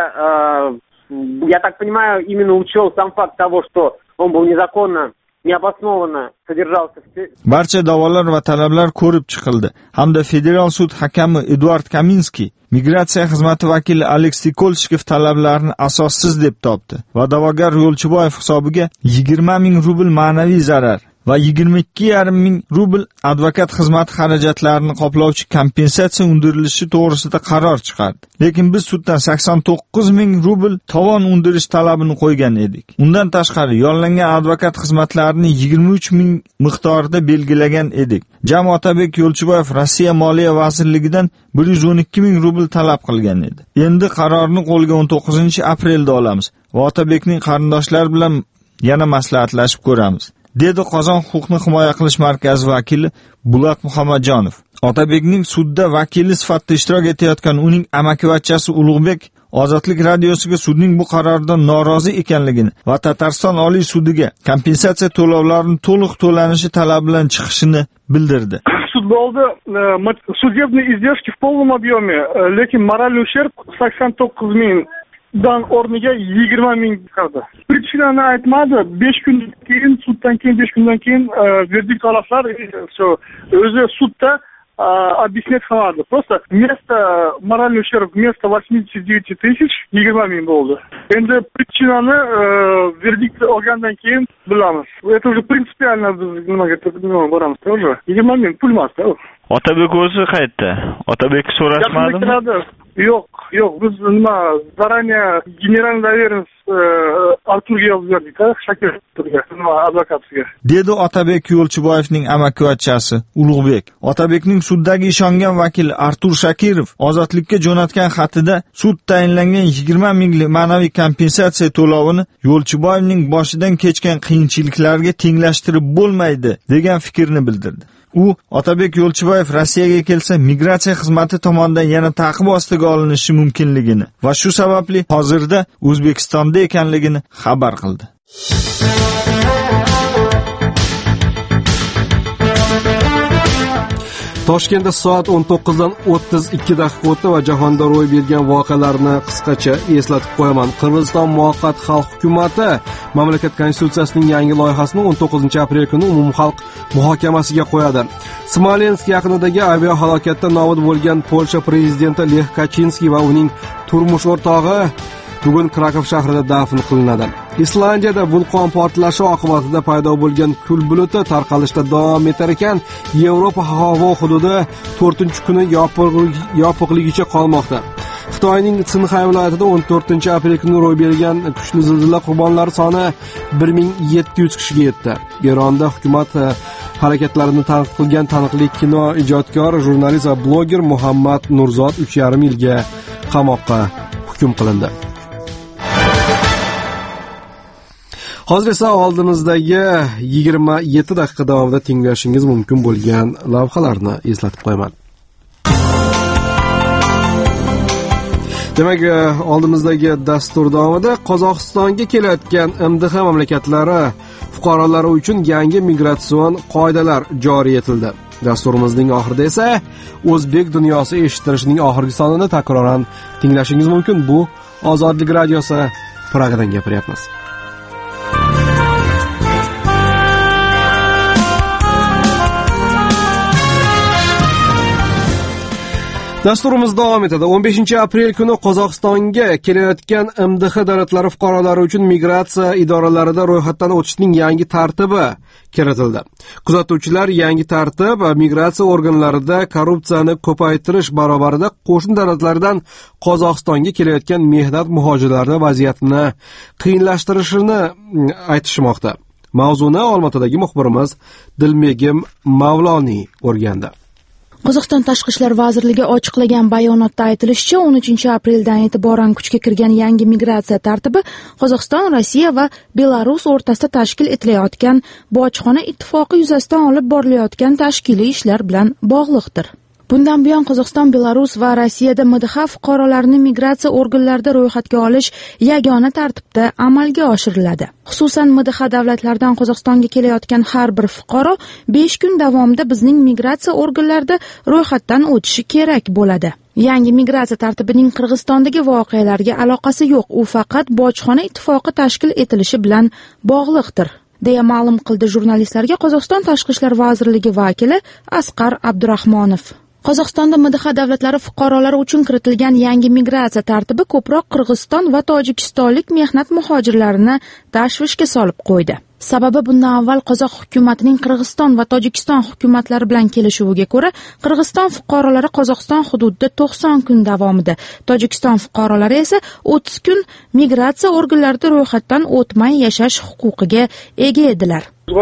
я так понимаю, именно учел сам факт того, что он был незаконно, необоснованно содержался в... Barcha da'volar va talablar ko'rib chiqildi hamda federal sud hakami Eduard Kaminski migratsiya xizmati vakili Aleks Tikolshikov talablarini asossiz deb topdi va da'vogar Yo'lchiboyev hisobiga 20 ming rubl ma'naviy zarar va 22,5 ming rubl advokat xizmati xarajatlarini qoplovchi kompensatsiya undirilishi to'g'risida qaror chiqardi. Lekin biz suddan 89 ming rubl tovon undirish talabini qo'ygan edik. Undan tashqari yollangan advokat xizmatlarini 23 ming miqdorida belgilagan edik. Jami Otabek Yo'lchiboyev Rossiya Moliya vazirligidan 112 ming rubl talab qilgan edi. Endi qarorni qo'lga 19-aprelda olamiz va Otabekning qarindoshlari bilan yana maslahatlashib ko'ramiz, dedi Qozon huquqni himoya qilish markazi vakili Bulat Muhammadjonov. Otabekning sudda vakili sifatida ishtirok etayotgan uning amakivachchasi Ulug'bek Ozodlik radiosiga sudning bu qaroridan norozi ekanligini va Tatariston Oliy sudiga kompensatsiya to'lovlarining to'liq to'lanishi talabi bilan chiqishini bildirdi. Суд bo'ldi, судебные издержки в полном объеме, lekin моральный ущерб 89 ming dan o'rniga 20 ming chiqadi. Prichinani aytmadi. 5 kundan keyin, suddan keyin 5 kundan keyin verdikt olsalar, o'zi sudda объяснять qiladi. Просто вместо моральный ущерб вместо 89 тысяч 20 ming bo'ldi. Endi prichinani verdikt olgandan keyin bilamiz. Это уже принципиально biz nimaga boramiz уже. 20 ming pul emas-da. Otabek o'zi qaytdi. Otabek so'rashmadimi? Yo'q, biz nima zaranее generalniy доверенность Arturga yozib berdik-a, Shakirga, advokatiga. Dedi Otabek Yo'lchiboyevning amakivachchasi Ulug'bek. Otabekning suddagi ishongan vakili Artur Shakirov ozodlikka jo'natgan xatida sud tayinlangan 20 minglik ma'naviy kompensatsiya to'lovini Yo'lchiboyevning boshidan kechgan qiyinchiliklarga tenglashtirib bo'lmaydi degan fikrni bildirdi. U Otabek Yo'lchiboyev Rossiyaga kelsa migratsiya xizmati tomonidan yana ta'qib ostiga olinishi mumkinligini va shu sababli hozirda O'zbekistonda ekanligini xabar qildi. Toshkentda soat 19dan 32 daqiqa o'tdi va jahonda ro'y bergan voqealarni qisqacha eslatib qo'yaman. Qirg'iziston muvaqqat xalq hukumati mamlakat konstitutsiyasining yangi loyihasini 19-aprel kuni umumxalq muhokamasiga qo'yadi. Smolensk yaqinidagi aviahalokatda nobud bo'lgan Polsha prezidenti Lech Kaczynski va uning turmush o'rtog'i bugun Krakow shahrida dafn qilinadi. Islandiyada vulqon portlashi oqibatida paydo bo'lgan kul buluti tarqalishda davom etar ekan, Yevropa havo hududi 4-kuni yopiqligicha qolmoqda. Xitoyning Sinxay viloyatida 14-aprel kuni ro'y bergan kuchli zilzila qurbonlari soni 1700 kishiga yetdi. Eronda hukumat harakatlarini tanqid qilgan taniqli kino ijodkor, jurnalist va bloger Muhammad Nurzod 3,5 yilga qamoqqa hukm qilindi. Hozir esa oldimizdagi 27 daqiqa davomida tinglashingiz mumkin bo'lgan lavhalarni eslatib qo'yaman. Demak, oldimizdagi dastur davomida Qozog'istonga kelayotgan MDH mamlakatlari fuqarolari uchun yangi migratsion qoidalar joriy etildi. Dasturimizning oxirida esa o'zbek dunyosi eshittirishining oxirgi sonini takroran tinglashingiz mumkin. Bu Ozodlik radiosi, Pragadan gapiryapmiz. Dasturimiz davom etadi. 15-aprel kuni Qozog'istonga kelayotgan MDH davlatlari fuqarolari uchun migratsiya idoralarida ro'yxatdan o'tishning yangi tartibi kiritildi. Kuzatuvchilar yangi tartib migratsiya organlarida korrupsiyani ko'paytirish barobarida qo'shni davlatlardan Qozog'istonga kelayotgan mehnat muhojirlari vaziyatini qiyinlashtirishini aytishmoqda. Mavzuni Olmaotadagi muxbirimiz Dilmegim Mavloniy o'rgandi. Qozog'iston Tashqi ishlar vazirligi ochiqlagan bayonotda aytilishicha, 13-apreldan e'tiboran kuchga kirgan yangi migratsiya tartibi Qozog'iston, Rossiya va Belarus o'rtasida tashkil etilayotgan bojxona ittifoqi yuzasidan olib borilayotgan tashkiliy ishlar bilan bog'liqdir. Bundan buyon Qozog'iston, Belarus va Rossiyada MDH fuqarolarini migratsiya organlarida ro'yxatga olish yagona tartibda amalga oshiriladi. Xususan, MDH davlatlaridan Qozog'istonga kelayotgan har bir fuqaro 5 kun davomida bizning migratsiya organlarida ro'yxatdan o'tishi kerak bo'ladi. Yangi migratsiya tartibining Qirg'izistondagi voqealarga aloqasi yo'q, u faqat bojxona ittifoqi tashkil etilishi bilan bog'liqdir, deya ma'lum qildi jurnalistlarga Qozog'iston Tashqi ishlar vazirligi vakili Asqar Abdurahmonov. Qozog'istonda MDH davlatlari fuqarolari uchun kiritilgan yangi migratsiya tartibi ko'proq Qirg'iziston va tojikistonlik mehnat muhojirlarini tashvishga solib qo'ydi. Sababi, bundan avval qozoq hukumatining Qirg'iziston va Tojikiston hukumatlari bilan kelishuviga ko'ra, Qirg'iziston fuqarolari Qozog'iston hududida 90 kun davomida, Tojikiston fuqarolari esa 30 kun migratsiya organlarida ro'yxatdan o'tmay yashash huquqiga ega edilar.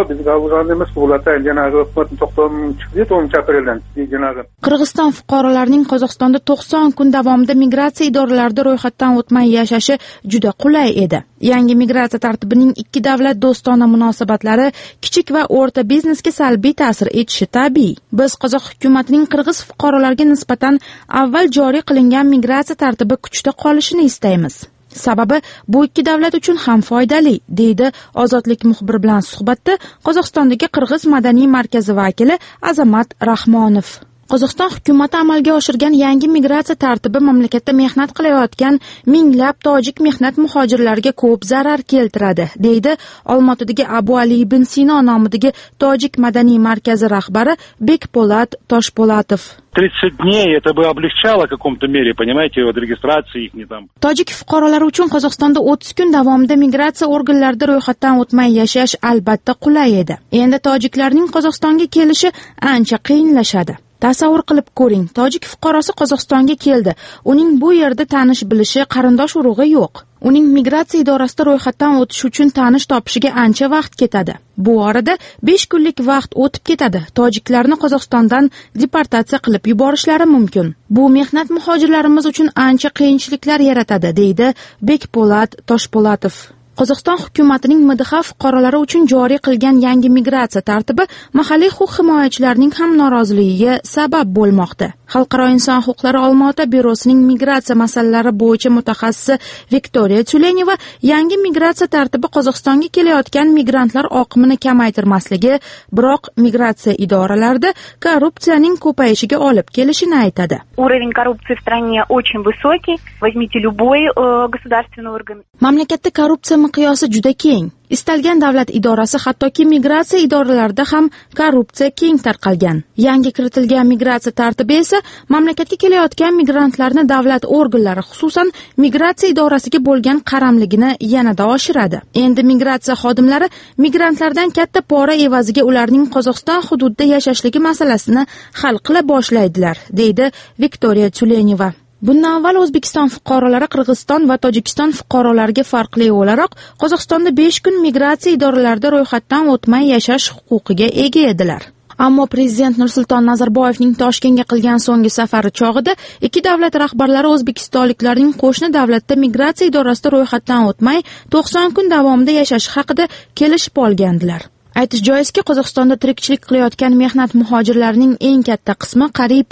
Qirg'iziston fuqarolarining Qozog'istonda 90 kun davomida migratsiya idoralarida ro'yxatdan o'tmay yashashi juda qulay edi. Yangi migratsiya tartibining ikki davlat do'stona munosabatlari kichik va o'rta biznesga salbiy ta'sir etishi tabiiy. Biz qozoq hukumatining qirg'iz fuqarolariga nisbatan avval joriy qilingan migratsiya tartibi kuchda qolishini istaymiz. Sababi, bu ikki davlat uchun ham foydali, deydi Ozodlik muxbiri bilan suhbatda Qozog'istondagi Qirg'iz madaniy markazi vakili Azamat Rahmonov. Qozog'iston hukumati amalga oshirgan yangi migratsiya tartibi mamlakatda mehnat qilayotgan minglab tojik mehnat muhojirlariga ko'p zarar keltiradi, deydi Olmaotadagi Abu Ali ibn Sino nomidagi tojik madaniy markazi rahbari Bekpolat Toshpolatov. 30 дней это бы облегчало в каком-то мере, понимаете, от регистрации их не там. Tojik fuqarolari uchun Qozog'istonda 30 kun davomida migratsiya organlarida ro'yxatdan o'tmay yashash albatta qulay edi. Endi tojiklarning Qozog'istonga kelishi ancha qiyinlashadi. Tasavvur qilib ko'ring, tojik fuqarosi Qozog'istonga keldi. Uning bu yerda tanish bilishi, qarindosh urug'i yo'q. Uning migratsiya idorasida ro'yxatdan o'tish uchun tanish topishiga ancha vaqt ketadi. Bu orada 5 kunlik vaqt o'tib ketadi. Tojiklarni Qozog'istondan deportatsiya qilib yuborishlari mumkin. Bu mehnat muhojirlarimiz uchun ancha qiyinchiliklar yaratadi, deydi Bekpolat Toshpolatov. Qozog'iston hukumatining MDH fuqarolari uchun joriy qilgan yangi migratsiya tartibi mahalliy huquq himoyachilarining ham noroziligiga sabab bo'lmoqda. Xalqaro inson huquqlari Olmaota byurosining migratsiya masalalari bo'yicha mutaxassisi Viktoriya Tyuleneva yangi migratsiya tartibi Qozog'istonga kelayotgan migrantlar oqimini kamaytirmasligi, biroq migratsiya idoralarida korrupsiyaning ko'payishiga olib kelishini aytadi. Уровень коррупции в стране очень высокий. Возьмите любой государственный орган. Mamlakatda korrupsiya miqyosi juda keng. Istalgan davlat idorasi, hattoki migratsiya idoralarida ham korrupsiya keng tarqalgan. Yangi kiritilgan migratsiya tartibi esa mamlakatga kelayotgan migrantlarni davlat organlari, xususan migratsiya idorasiga bo'lgan qaramligini yanada oshiradi. Endi migratsiya xodimlari migrantlardan katta pora evaziga ularning Qozog'iston hududida yashashligi masalasini hal qila boshlaydilar, deydi Viktoriya Tyuleneva. Bundan avval O'zbekiston fuqarolari Qirg'iziston va Tojikiston fuqarolariga farqli o'laroq Qozog'istonda 5 kun migratsiya idoralarida ro'yxatdan o'tmay yashash huquqiga ega edilar. Ammo prezident Nursulton Nazarboyevning Toshkentga qilgan so'nggi safari chog'ida ikki davlat rahbarlari o'zbekistonliklarning qo'shni davlatda migratsiya idorasida ro'yxatdan o'tmay 90 kun davomida yashash haqida kelishib olgandilar. Aytish joizki, Qozog'istonda tirikchilik qilayotgan mehnat muhojirlarining eng katta qismi, qariyb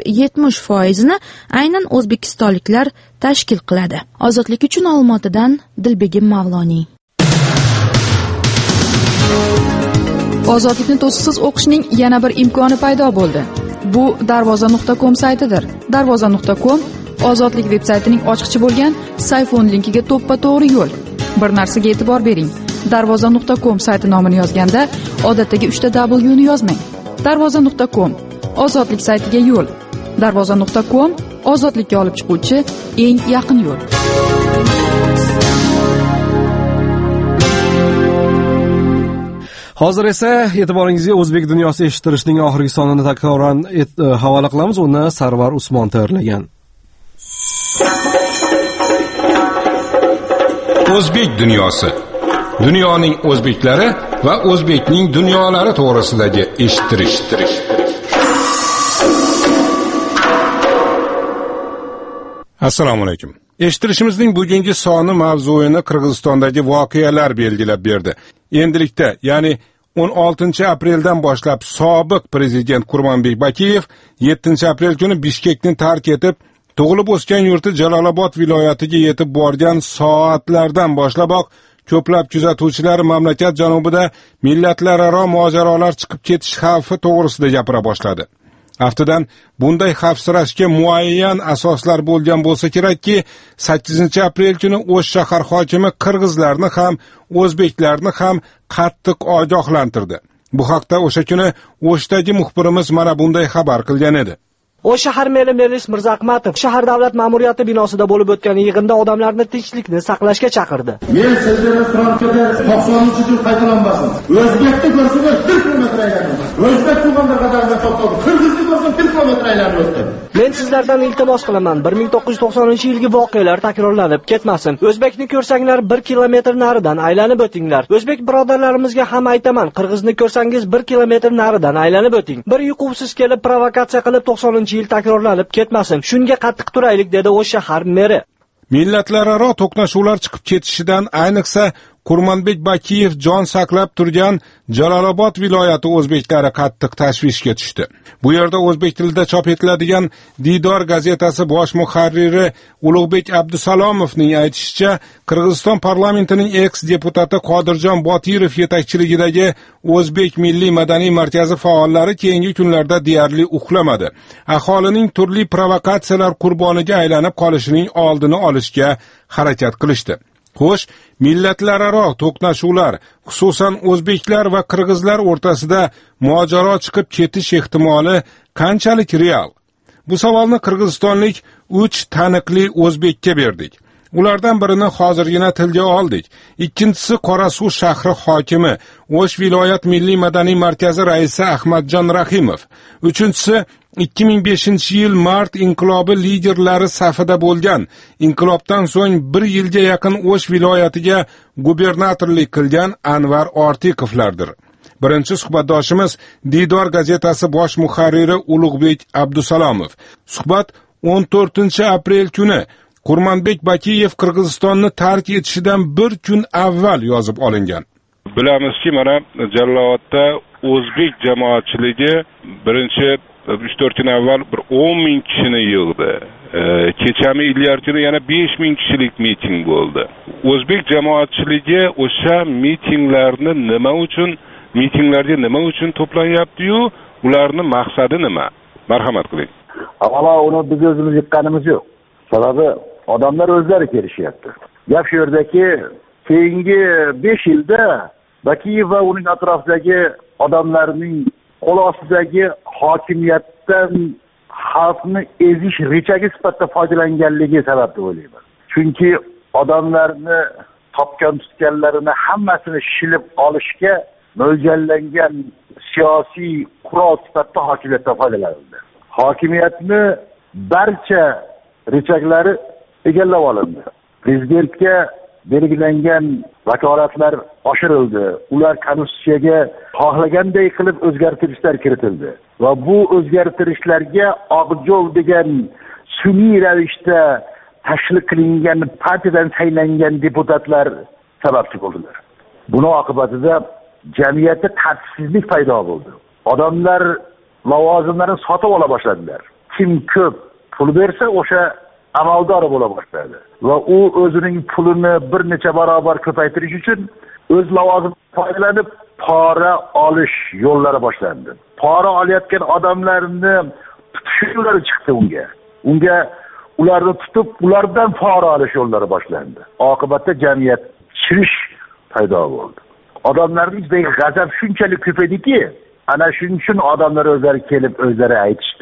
70%ni aynan o'zbekistonliklar tashkil qiladi. Ozodlik uchun Olmaotadan Dilbegim Mavloniy. Ozodlikni to'siqsiz o'qishning yana bir imkoni paydo bo'ldi. Bu darvoza.com saytidir. Darvoza.com Ozodlik veb-saytining ochiqchi bo'lgan Sayfon linkiga to'ppa-to'g'ri yo'l. Bir narsaga e'tibor bering. Darvoza.com sayti nomini yozganda odatdagi 3 ta W ni yozmang. Darvoza.com Ozodlik saytiga yo'l. Darvoza.com ozodlikka olib chiquvchi eng yaqin yo'l. Hozir esa e'tiboringizga o'zbek dunyosi eshittirishning oxirgi sonini takroran havola qilamiz. Uni Sarvar Usmon tayyorlagan. O'zbek dunyosi. Dunyoning o'zbeklari va o'zbekning dunyolari to'g'risidagi eshittirish. Assalomu alaykum. Eshittirishimizning bugungi soni mavzuini Qirg'izistondagi voqealar belgilab berdi. Endilikda, ya'ni 16 apreldan boshlab sobiq prezident Kurmanbek Bakiyev 7 aprel kuni Bishkekni tark etib, tug'ilib o'sgan yurti Jalolobod viloyatiga yetib borgan soatlardan boshlaboq ko'plab kuzatuvchilar mamlakat janubida millatlararo mojarolar chiqib ketish xavfi to'g'risida gapira boshladi. Aftidan bunday xavfsirashga muayyan asoslar bo'lgan bo'lsa kerakki, 8 aprel kuni O'sh shahar hokimi qirg'izlarni ham, o'zbeklarni ham qattiq ogohlantirdi. Bu haqda o'sha kuni O'shdagi muxbirimiz mana bunday xabar qilgan edi. O'sh shahar meri Melis Mirzahmatov shahar davlat ma'muriyati binosida bo'lib o'tgan yig'inda odamlarni tinchlikni saqlashga chaqirdi. Men sizlarni frontga 90-yil qaytalanmasin. O'zbekni ko'rsangiz 1 kilometr aylanadi. O'zbek tumanlar qatorida to'xtadi. Qirg'izni ko'rsangiz 1 kilometr aylanib o'tdi. Men sizlardan iltimos qilaman, 1990-yilgi voqealar takrorlanib ketmasin. O'zbekni ko'rsanglar 1 kilometr naridan aylanib o'tinglar. O'zbek birodarlarimizga ham aytaman, qirg'izni ko'rsangiz 1 kilometr naridan aylanib o'ting. Bir yuquvsiz kelib provokatsiya qilib 90-yil takrorlanib ketmasin. Shunga qattiq turaylik, dedi O'sh shahar meri. Millatlararo to'qnashuvlar chiqib ketishidan ayniqsa Kurmanbek Bakiyev jon saqlab turgan Jalolobod viloyati o'zbeklari qattiq tashvishga tushdi. Bu yerda o'zbek tilida chop etiladigan Didor gazetasi bosh muharriri Ulug'bek Abdusalomovning aytishicha, Qirg'iziston parlamentining eks-deputati Qodirjon Botirov yetakchiligidagi O'zbek milliy madaniy markazi faollari keyingi kunlarda deyarli uxlamadi. Aholining turli provokatsiyalar qurboniga aylanib qolishining oldini olishga harakat qilishdi. Xo'sh, millatlararo to'qnashuvlar, xususan o'zbeklar va qirg'izlar o'rtasida mojaro chiqib ketish ehtimoli qanchalik real? Bu savolni qirg'izistonlik 3 taniqli o'zbekka berdik. Ulardan birini hozirgina tilga oldik. Ikkinchisi Qorasuv shahri hokimi, O'sh viloyat milliy madaniy markazi raisi Ahmadjon Rahimov. Uchinchisi 2005-yil mart inqilobi liderlari safida bo'lgan, inqilobdan so'ng 1 yilga yaqin O'sh viloyatiga gubernatorlik qilgan Anvar Ortiqovlardir. Birinchi suhbatdoshimiz Didor gazetasi bosh muharriri Ulug'bek Abdusalomov. Suhbat 14 aprel kuni Kurmanbek Bakiyev Qirg'izistonni tark etishidan 1 kun avval yozib olingan. Bilamizki, mana Jalolobodda o'zbek jamoatchiligi birinchi 3-4 kun avval bir 10 ming kishini yig'di. Kechami ilyar kuni yana 5 ming kishilik miting bo'ldi. O'zbek jamoatchiligi o'sha mitinglarga nima uchun to'planyapti-yu, ularning maqsadi nima? Marhamat qiling. Avvalo uni biz o'zimiz yiqqanimiz yo'q. Sababi odamlar o'zlari kelishyapti. Gap shu yerdaki, keyingi 5 yilda Bakiyev va uning atrofidagi odamlarning qo'l ostidagi hokimiyatdan xalqni ezish rechagi sifatida foydalanganligi sabab deb o'ylayman. Chunki odamlarni topgan tutganlarini hammasini shilib olishga mo'ljallangan siyosiy qurol sifatida hokimiyatdan foydalanildi. Hokimiyatni barcha rechaklari egallab olindi. Prezidentga belgilangan vakolatlar oshirildi. Ular konstitutsiyaga xohlaganday qilib o'zgartirishlar kiritildi. Va bu o'zgartirishlarga Oqjov degan sun'iy ravishda tashkil qilingan partiyadan saylangan deputatlar sababchi bo'ldilar. Buning oqibatida jamiyatda tartibsizlik paydo bo'ldi. Odamlar lavozimlarini sotib ola boshladilar. Kim ko'p pul bersa o'sha amaldor bo'la boshladi va u o'zining pulini bir necha barobar ko'paytirish uchun o'z lavozimidan foydalanib pora olish yo'llari boshlandi. Pora olayotgan odamlarni tutish yo'llari chiqdi unga ularni tutib ulardan pora olish yo'llari boshlandi. Oqibatda jamiyat chirish paydo bo'ldi. Odamlarning ichidagi g'azab shunchalik ko'paydiki, ana shuning uchun odamlar o'zlari kelib o'zlari aytishdi.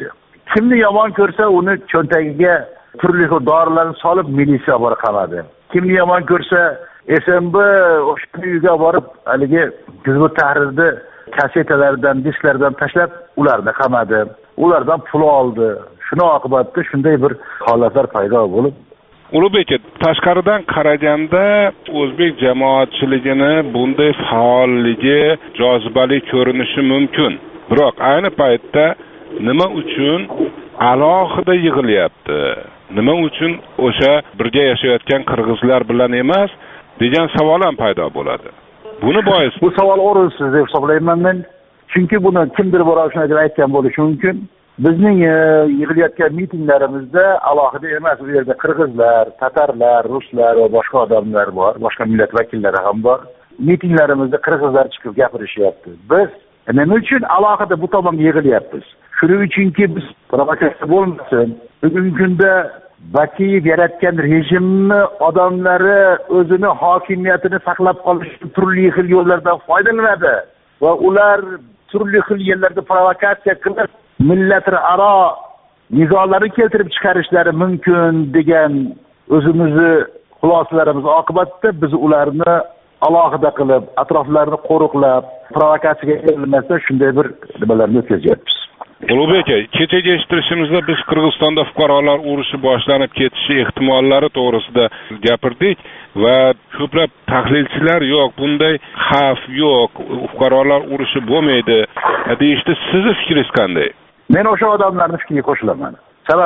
Kimni yomon ko'rsa, uni cho'ntagiga turli xil dorilarni solib militsiya borib qamadi. Kimni yomon ko'rsa, SMB o'sha uyga borib, haligi Hizb ut-Tahrirni kasetalardan, disklardan tashlab, ularni qamadi. Ulardan pul oldi. Shuni oqibatda shunday bir holatlar paydo bo'lib, Ulug'bek, tashqaridan qaraganda o'zbek jamoatchiligini bunday faolligi jozibali ko'rinishi mumkin. Biroq ayni paytda nima uchun alohida yig'ilyapti? Nima uchun o'sha birga yashayotgan qirg'izlar bilan emas degan savol ham paydo bo'ladi. Buni bois bu savol o'rinsiz deb hisoblayman men. Chunki buni kimdir borib shunday aytgan bo'lishi mumkin. Bizning yig'ilayotgan mitinglarimizda alohida emas, u yerda qirg'izlar, tatarlar, ruslar va boshqa odamlar bor, boshqa millat vakillari ham bor. Mitinglarimizda qirg'izlar chiqib gapirishyapti. Biz nima uchun alohida bu tomonga yig'ilyapmiz? Shuning uchunki biz provokatsiya bo'lmasin. Bugungi kunda Bakiyev yaratgan rejimni odamlari o'zini hokimiyatini saqlab qolish uchun turli xil yo'llardan foydalanadi va ular turli xil yerlarda provokatsiya qilib millatlararo nizolarni keltirib chiqarishlari mumkin degan o'zimizni xulosalarimiz oqibatida biz ularni alohida qilib, atroflarini qo'riqlab, provokatsiyaga berilmasdan shunday bir nimalarni o'tkazyapmiz. Ulug'bek, kechagi eshittirishimizda biz Qirg'izistonda fuqarolar urushi boshlanib ketishi ehtimollari to'g'risida gapirdik va ko'plab tahlilchilar yo'q, bunday xavf yo'q, fuqarolar urushi bo'lmaydi deyishdi. Sizning fikringiz qanday? Men o'sha odamlarning fikriga qo'shilaman.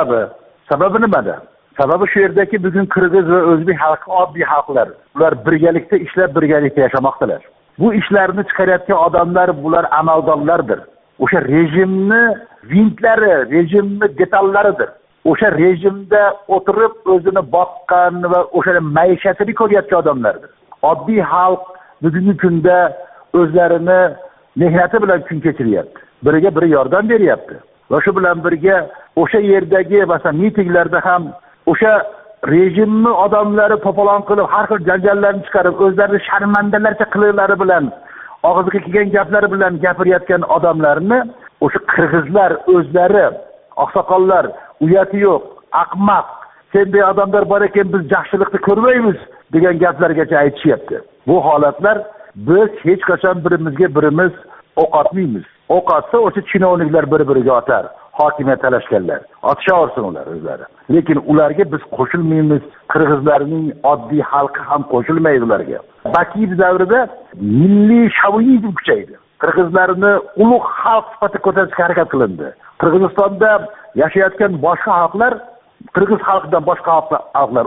Sababi nimada? Sababi shu yerdagi bugun qirg'iz va o'zbek xalqi oddiy xalqlar. Ular birgalikda ishlab, birgalikda yashamoqdalar. Bu ishlarni chiqarayotgan odamlar bular amaldorlardir. O'sha rejimni vintlari, rejimni detallaridir. O'sha rejimda o'tirib o'zini boqqan va o'sha maishatini ko'rayotgan odamlardir. Oddiy xalq bugungi kunda o'zlarini mehnati bilan kun kechiryapti. Biriga biri yordam beryapti. Va shu bilan birga o'sha yerdagi masalan mitinglarda ham o'sha rejimni odamlari to'polon qilib, har xil janjallarni chiqarib, o'zlarini sharmandalarcha qiliqlari bilan, og'ziga kelgan gaplari bilan gapirayotgan odamlarni o'sha qirg'izlar o'zlari, oqsoqollar, uyati yo'q, ahmoq, senday odamlar bor ekan biz yaxshilikni ko'rmaymiz degan gaplargacha aytishyapti. Bu holatlar biz hech qachon birimizga birimiz o'q otmaymiz. O'q otsa o'sha chinovniklar bir-biriga otar. Hokimiyat talashganlar. Otishaversin ular o'zlari. Lekin ularga biz qo'shilmaymiz. Qirg'izlarning oddiy xalqi ham qo'shilmaydi ularga. Bakiyev davrida milliy shovinizm kuchaydi. Qirg'izlarni ulug' xalq sifatida ko'tarishga harakat qilindi. Qirg'izistonda yashayotgan boshqa xalqlar, qirg'iz xalqidan boshqa xalqlar,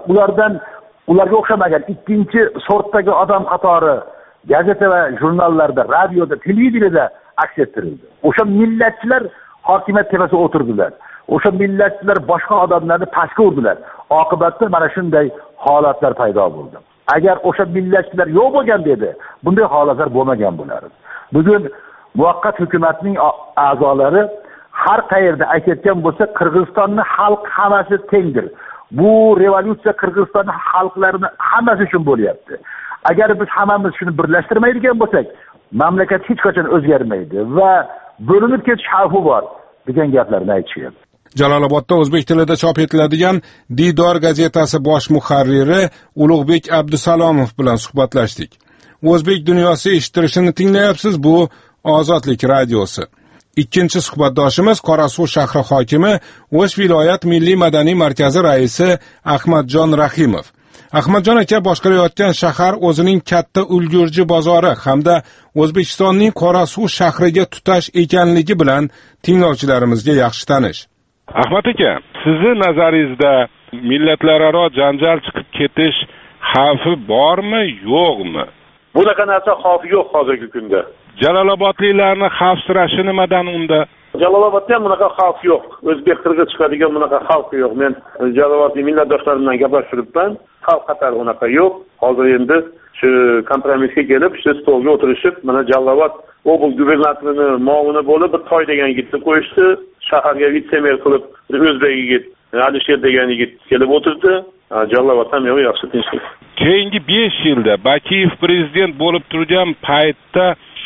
ularga o'xshamagan ikkinchi sortdagi odam qatori gazeta va jurnallarda, radioda, televideniyada aks ettirildi. O'sha millatchilar hokimiyat tepasida o'tirdilar. O'sha millatchilar boshqa odamlarni pastga urdilar. Oqibatda mana shunday holatlar paydo bo'ldi. Agar o'sha millatchilar yo'q bo'lgan edi, bunday holatlar bo'lmagan bo'lardi. Bugun muvaqqat hukumatning a'zolari har qayerda aytayotgan bo'lsa, Qirg'izistonning xalq hammasi tengdir. Bu revolyutsiya Qirg'izistonning xalqlarini hammasi uchun bo'lyapti. Agar biz hammamiz shuni birlashtirmaydigan bo'lsak, mamlakat hech qachon o'zgarmaydi va bo'linib ketish xavfi bor degan gaplarni aytishyapti. Jalolobodda o'zbek tilida chop etiladigan Didor gazetasi bosh muharriri Ulug'bek Abdusalomov bilan suhbatlashdik. O'zbek dunyosi eshittirishini tinglayapsiz, bu Ozodlik radiosi. Ikkinchi suhbatdoshimiz Qorasuv shahri hokimi, O'sh viloyat milliy madaniy markazi raisi Ahmadjon Rahimov. Ahmadjon aka boshqarayotgan shahar o'zining katta ulgurji bozori hamda O'zbekistonning Qorasuv shahriga tutash ekanligi bilan tinglovchilarimizga yaxshi tanish. Ahmad aka, sizning nazaringizda millatlararo janjal chiqib ketish xavfi bormi, yo'qmi? Bunaqa narsa xavfi yo'q hozirgi kunda. Jalolobodliklarni xavfsirashi nimadan unda? Jalolobodda ham bunaqa xavf yo'q. O'zbek qirg'iz chiqadigan bunaqa xavf yo'q. Men Jalolobodlik millatdoshlarim bilan gaplashib xavf xatar unaqa yo'q. Hozir endi shu kompromissga kelib, shu stolga o'tirishib, mana Jalolobod obl gubernatorining muavini bo'lib, bir Toy degan yigitni qo'yishdi, shaharga vitse-mer qilib, o'zbek yigit, Alisher degan yigit kelib o'tirdi. Jalolobod ham yaxshi tinchlik. Keyingi 5 yilda Bakiyev prezident bo'lib turgan paytda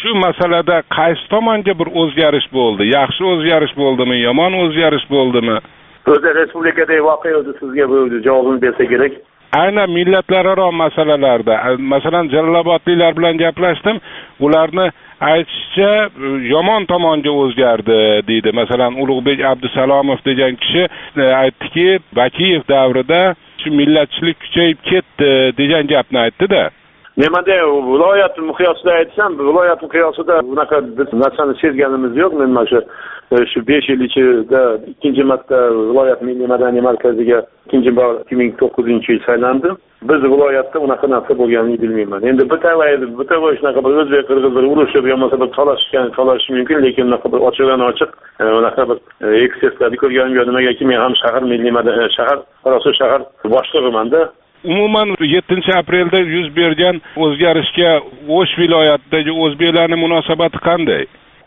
shu masalada qaysi tomonga bir o'zgarish bo'ldi? Yaxshi o'zgarish bo'ldimi, yomon o'zgarish bo'ldimi? O'zi respublikada voqea o'zi sizga bu javobini bersa kerak. Aynan millatlararo masalalarda, masalan, Jalolobodliklar bilan gaplashdim, ularni aytishicha yomon tomonga o'zgardi deydi. Masalan, Ulug'bek Abdusalomov degan kishi aytdiki, Bakiyev davrida shu millatchilik kuchayib ketdi degan gapni aytdi-da. Nemada viloyat miqyosida aytsam, viloyat miqyosida bunaqa biz narsani sezganimiz yo'q. Men mana shu 5 yil ichida ikkinchi marta viloyat milliy madaniy markaziga ikkinchi bor 2009-yil saylandim. Biz viloyatda unaqa narsa bo'lganini bilmayman. Endi bitavay shunaqa bir o'zbek qirg'izlar urushib yo'lmasa bir talashish mumkin, lekin unaqa bir ochiq unaqa bir ekseslarni ko'rganim yo'q. Nimagaki men ham shahar milliy madaniy shahar boshlig'iman-da. Umuman 7-aprelda yuz bergan o'zgarishga O'sh viloyatidagi o'zbeklarning munosabati qanday?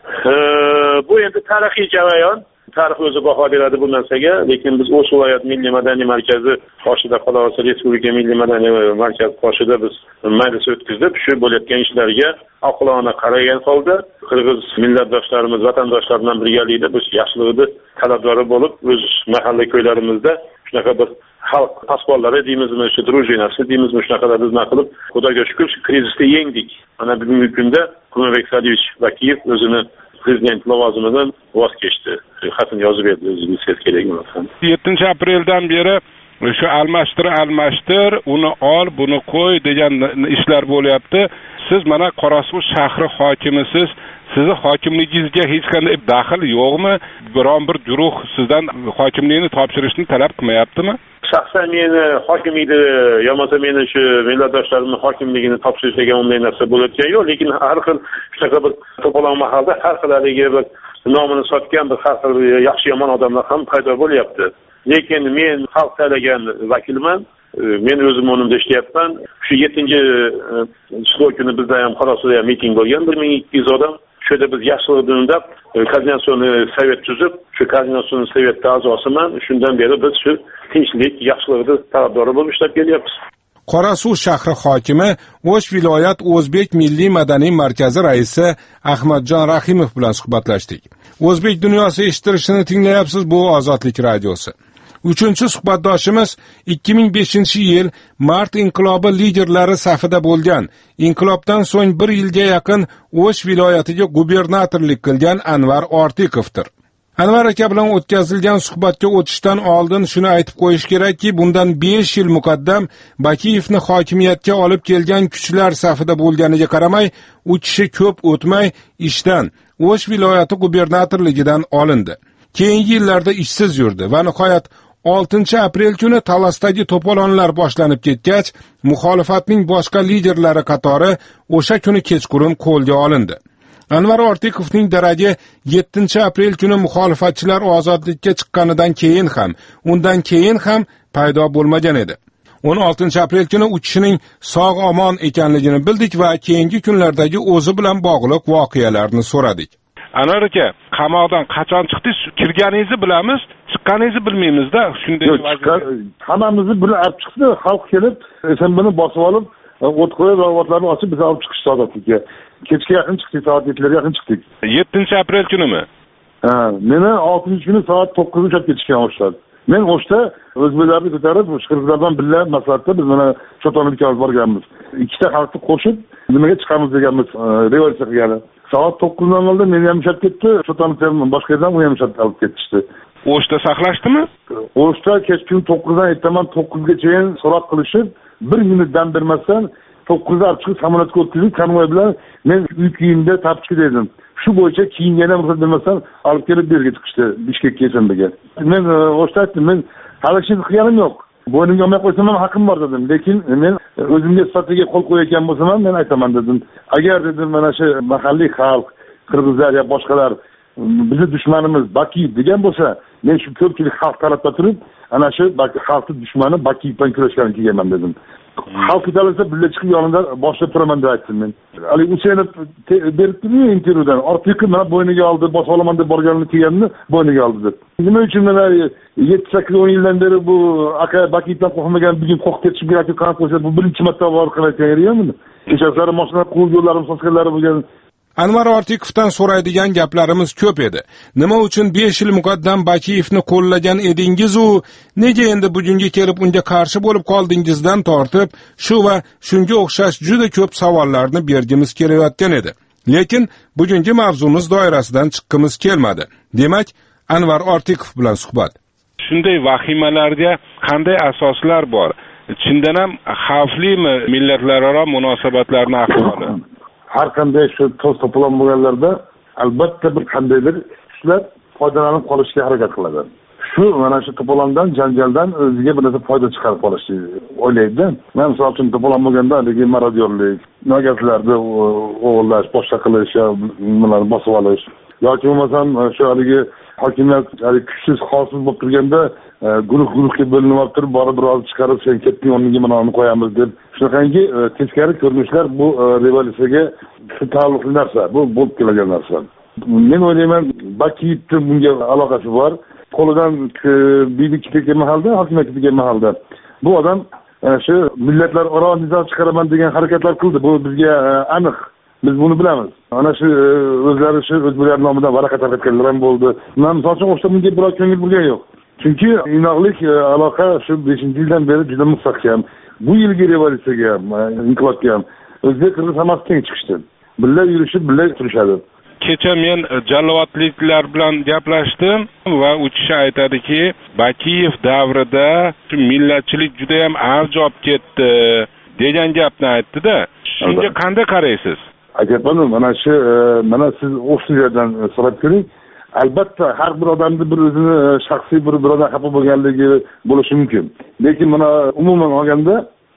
Bu endi tarixiy jarayon. Tarix o'zi baho beradi bu narsaga, lekin biz O'sh viloyat milliy madaniy markazi qoshida Qozog'iston Respublika milliy madaniy markazi qoshida biz majlis o'tkazib, shu bo'layotgan ishlarga oqilona qaragan holda qirg'iz millatdoshlarimiz, vatandoshlar bilan birgalikda biz yaxshiligini talabdori bo'lib, o'z mahalla ko'ylarimizda shunaqa bir xalq pasborlari deymizmi, shu drujinasi deymizmi, shunaqalar biz qilib, Xudoga shukr, shu krizisni yengdik. Mana bugungi kunda Qurmonbek Sadiyev Bakiyev o'zini prezident lavozimidan voz kechdi. Xatni yozib berdi, o'zingiz kerak emas. 7-apreldan beri shu almashtir, uni ol, buni qo'y degan ishlar bo'lyapti. Siz mana Qorasuv shahri hokimisiz. Sizni hokimligingizga hech qanday daxl yo'qmi? Biron bir guruh sizdan hokimlikni topshirishni talab qilmayaptimi? Shaxsan meni hokimlikni yomasa meni shu millatdoshlarimning hokimligini topshirish degan unday narsa bo'layotgan yo'q, lekin har xil shunaqa bir to'polon mahalda har xil haligi bir nomini sotgan bir har xil yaxshi yomon odamlar ham paydo bo'lyapti. Lekin men xalq saylagan vakilman. Men o'zim o'rnimda ishlayapman. Shu 7-shlov kuni bizda ham Qorasuvda miting bo'lgan 1200 odam. Shu yerda biz yaxshilikni koordinatsiya sovet tuzib, shu koordinatsiya sovetda a'zosiman. Shundan beri biz shu tinchlik, yaxshilikni tarafdori bo'lib ishlab kelyapmiz. Qorasuv shahri hokimi O'sh viloyat O'zbek milliy madaniy markazi raisi Ahmadjon Rahimov bilan suhbatlashdik. O'zbek dunyosi eshittirishini tinglayapsiz, bu Ozodlik radiosi. 3-suhbatdoshimiz 2005-yil mart inqilobi liderlari safida bo'lgan, inqilobdan so'ng 1 yilga yaqin O'sh viloyatiga gubernatorlik qilgan Anvar Ortiqovdir. Anvar aka bilan o'tkazilgan suhbatga o'tishdan oldin shuni aytib qo'yish kerakki, bundan 5 yil muqaddam Bakiyevni hokimiyatga olib kelgan kuchlar safida bo'lganiga qaramay, u kishi ko'p o'tmay ishdan O'sh viloyati gubernatorligidan olindi. Keyingi yillarda ishsiz yurdi va nihoyat 6-aprel kuni Talasdagi to'polonlar boshlanib ketgach, muxolifatning boshqa liderlari qatori o'sha kuni kechqurun qo'lga olindi. Anvar Ortiqovning daragi 7-aprel kuni muxolifatchilar ozodlikka chiqqanidan keyin ham, undan keyin ham paydo bo'lmagan edi. 16-aprel kuni u kishining sog'-omon ekanligini bildik va keyingi kunlardagi o'zi bilan bog'liq voqealarni so'radik. Anvar aka, qamoqdan qachon chiqdingiz? Kirganingizni bilamiz, chiqqaningizni bilmaymiz-da. Shunday hammamizni bir olib chiqdi, xalq kelib, sen buni bosib olib, o't qo'yib, ravatlarni ochib biz olib chiqishdi ozodlikka. Kechga yaqin chiqdik, soat 7larga yaqin chiqdik. 7-aprel kunimi? Ha, meni 6-kuni soat 9 uchab ketishgan o'shlar. Men o'shda o'zbeklarni ko'tarib, qirg'izlardan birga maslahatda biz mana Cho'tonlikka olib borganmiz. Ikkita xalqni qo'shib, nimaga chiqamiz deganmiz, revolyutsiya qilgani. Soat 9:00da meni ham ushlab ketdi, Cho'tonlikdan boshqa yerdan u ham ushlab olib ketishdi. O'shda saqlashdimi? O'shda kechki 9dan ertaman 9gacha so'roq qilishib, 1 minut dam bermasdan 9da olib chiqib samolyotga o'tkazib, konvoy bilan men uy kiyimda tapchki dedim. Shu bo'yicha kiyingani ruxsat bermasdan olib kelib berga chiqishdi Bishkekka Esenbega. Men o'shda aytdim, men hali ish qilganim yo'q. Bo'ynimga olmay qo'ysam ham haqqim bor dedim. Lekin men o'zimga sifatga qo'l qo'yayotgan bo'lsam ham men aytaman dedim. Agar dedim mana shu mahalliy xalq, qirg'izlar ya boshqalar bizni dushmanimiz Bakiyev degan bo'lsa, men shu ko'pchilik xalq tarafda turib, ana shu xalqning dushmani Bakiyev bilan kurashgan kelganman dedim. Xalq italasa birga chiqib yonida boshlab turaman deb aytdim men. Ali Usenov beribdi intervyudan. Ortiqi mana bo'yniga oldi, bosib olaman deb borganini kelganini bo'yniga oldi deb. Nima uchun mana 7-8-10 yildan beri bu aka Bakiyevdan qo'rqmagan, bugun qo'rqib ketishib kerak qanday qo'ysa, bu birinchi marta bor qilayotgan yeriyami? Kechasari mashina quvib yo'llarim sosganlari bo'lgan. Anvar Ortiqovdan so'raydigan gaplarimiz ko'p edi. Nima uchun 5 yil muqaddam Bakiyevni qo'llagan edingiz u nega endi bugunga kelib unga qarshi bo'lib qoldingizdan tortib, shu va shunga o'xshash juda ko'p savollarni bergimiz kelayotgan edi. Lekin bugungi mavzumiz doirasidan chiqqimiz kelmadi. Demak, Anvar Ortiqov bilan suhbat. Shunday vahimalarga qanday asoslar bor? Chindan ham xavflimi millatlararo munosabatlarning ahvoli? Har qanday shu to'plam bo'lganlarda albatta bir qandaydir kuchlar foydalanib qolishga harakat qiladi. Shu mana shu to'plamdan, janjaldan o'ziga bir narsa foyda chiqarib qolishni o'ylaydi. Men misol uchun to'plam bo'lganda haligi marodyorlik, nogatlarni o'g'irlash, boshqa qilish, nimalarni bosib olish yoki bo'lmasam shu haligi hokimiyat kuchsiz, xosiz bo'lib turganda guruhga bo'linib turib, borib biroz chiqarib, sen ketding, o'rniga mana uni qo'yamiz deb shunaqangi teskari ko'rinishlar bu revolyutsiyaga taalluqli narsa, bu bo'lib kelgan narsa. Men o'ylayman, Bakiyevning bunga aloqasi bor. Qo'lidan bilik kelgan mahalda, hokimiyat kelgan mahalda bu odam shu millatlararo nizo chiqaraman degan harakatlar qildi. Bu bizga aniq. Biz buni bilamiz. Ana shu o'zlari shu o'zbeklar nomidan varaqa tarqatganlar ham bo'ldi. Men misol uchun o'sha bunga biroz ko'ngil bo'lgan yo'q. Chunki inoqlik aloqa shu 5-yildan beri juda mustahkam. Bu yilgi revolyutsiyaga, inqilobga ham o'zbek qirg'iz hammasi teng chiqishdi. Birga yurishib, birga turishadi. Kecha men jallovatliklar bilan gaplashdim va u kishi aytadiki, Bakiyev davrida millatchilik juda ham avj olib ketdi degan gapni aytdi-da. Shunga qanday qaraysiz? Aytayapman, mana siz o'qishlardan so'rab ko'ring. Albatta har bir odamning bir o'zini shaxsiy bir birodan xafa bo'lganligi bo'lishi mumkin. Lekin mana umuman olganda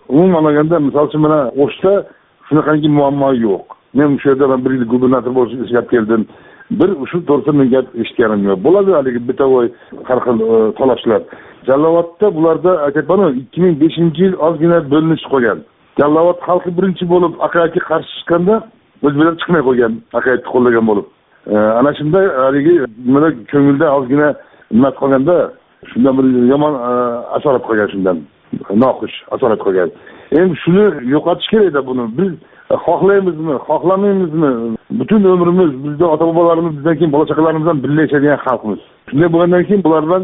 misol uchun mana o'shda shunaqangi muammo yo'q. Men shu yerda bir yil gubernator bo'lib ishlab keldim. Bir shu to'g'risida men gap eshitganim yo'q. Bo'ladi haligi bitavoy har xil talashlar. Jallovatda bularda aytayapman, 2005-yil ozgina bo'linish qo'ygan. Jallovat xalqi birinchi bo'lib AQShga qarshi chiqqanda o'zbeklar chiqmay qo'ygan, AQShni qo'llagan bo'lib. Ana shunday haligi nima ko'ngilda ozgina nima qolganda, shundan bir yomon asorat qolgan, shundan noxush asorat qolgan. Endi shuni yo'qotish kerak-da buni. Biz xohlaymizmi, xohlamaymizmi? Butun umrimiz bizda ota-bobolarimiz, bizdan keyin bola chaqalarimizdan birga yashagan xalqmiz. Shunday bo'lgandan keyin bulardan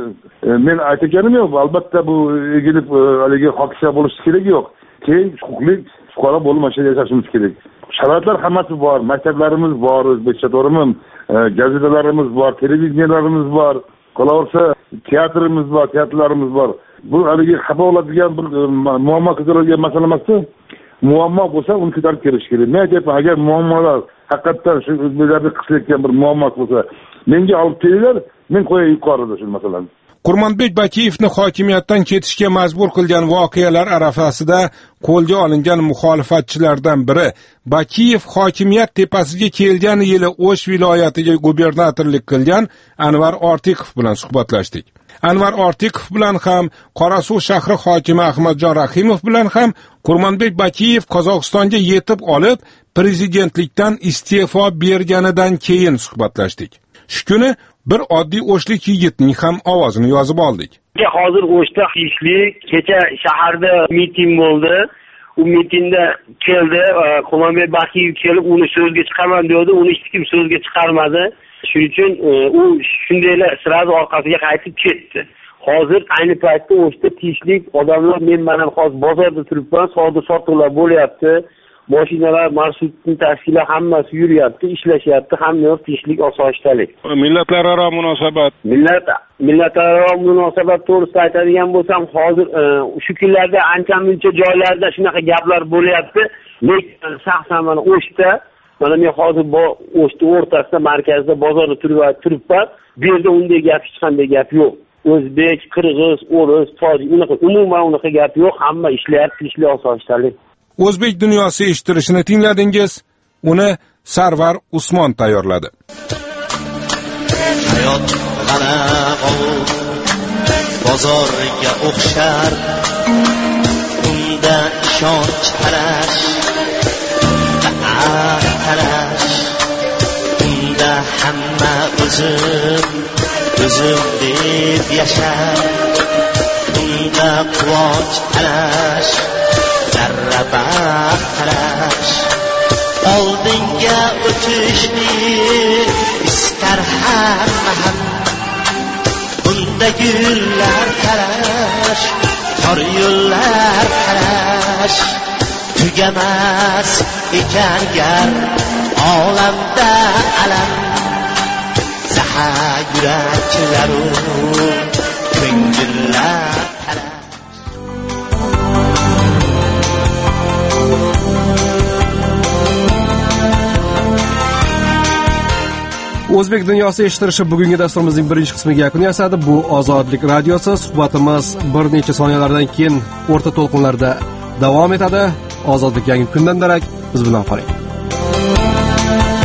men aytganim yo'q. Albatta bu egilib haligi hokimcha bo'lish kerak yo'q. Keyin huquqli fuqaro bo'lib mashina yashashimiz kerak. Sharoitlar hammasi bor, maktablarimiz bor, o'zbekcha to'g'rimi? Gazetalarimiz bor, televiziyalarimiz bor, qolaversa teatrlarimiz bor. Bu haligi xafa bo'ladigan bir muammo ko'tarilgan masala emasda. Muammo bo'lsa, uni ko'tarib kelish kerak. Men aytayapman, agar muammolar haqiqatan shu o'zbeklarga qilayotgan bir muammo bo'lsa, menga olib kelinglar, men qo'yay yuqorida shu masalani. Qurmonbek Bakiyevni hokimiyatdan ketishga majbur qilgan voqealar arafasida qo'lga olingan muxolifatchilardan biri Bakiyev hokimiyat tepasiga kelgan yili O'sh viloyatiga gubernatorlik qilgan Anvar Ortiqov bilan suhbatlashdik. Anvar Ortiqov bilan ham, Qorasuv shahri hokimi Ahmadjon Rahimov bilan ham Qurmonbek Bakiyev Qozog'istonga yetib olib, prezidentlikdan iste'fo berganidan keyin suhbatlashdik. Shu kuni bir oddiy o'shlik yigitning ham ovozini yozib oldik. Hozir O'shda ishlik, kecha shaharda miting bo'ldi. U mitingda keldi, Qurmonbek Bakiyev kelib uni so'zga chiqarman dedi, uni hech kim so'zga chiqarmadi. Shuning uchun u shundaylar sirasi orqasiga qaytib ketdi. Hozir ayni paytda O'shda tinchlik, odamlar men mana hozir bozorda turibman, savdo-sotiqlar bo'lyapti. Mashinalar, marshrutning tashkiloti hammasi yuryapti, ishlashyapti, hamma yoq tinchlik, osoyishtalik. Millatlararo munosabat. Millatlararo munosabat to'g'risida aytadigan bo'lsam, hozir shu kunlarda ancha-muncha joylarda shunaqa gaplar bo'lyapti. Lekin shaxsan mana O'shda, mana men hozir O'shda o'rtasida, markazda, bozorda turibman. Bu yerda unday gap, hech qanday gap yo'q. O'zbek, qirg'iz, o'ris, tojik, umuman unaqa gap yo'q. Hamma ishlayapti, tinchlik, osoyishtalik. O'zbek dunyosi eshittirishini tingladingiz. Uni Sarvar Usmon tayyorladi. Hayot g'ala-g'ovur bozorga o'xshar, unda ishonch tarash, tarash, unda hamma o'zim deb yashar, unda quvonch tarash, darra baxt tarash, oldinga o'tishni istar hamma bunda gullar tarash tor yo'llar tarash tugamas ekan gar olamda alam zahar yuraklaru ko'ngillar O'zbek dunyosi eshittirishi bugungi dasturimizning birinchi qismiga yakun yasadi. Bu Ozodlik radiosi. Suhbatimiz bir necha soniyalardan keyin o'rta to'lqinlarda davom etadi. Ozodlik yangi kundan darak biz bilan qoling.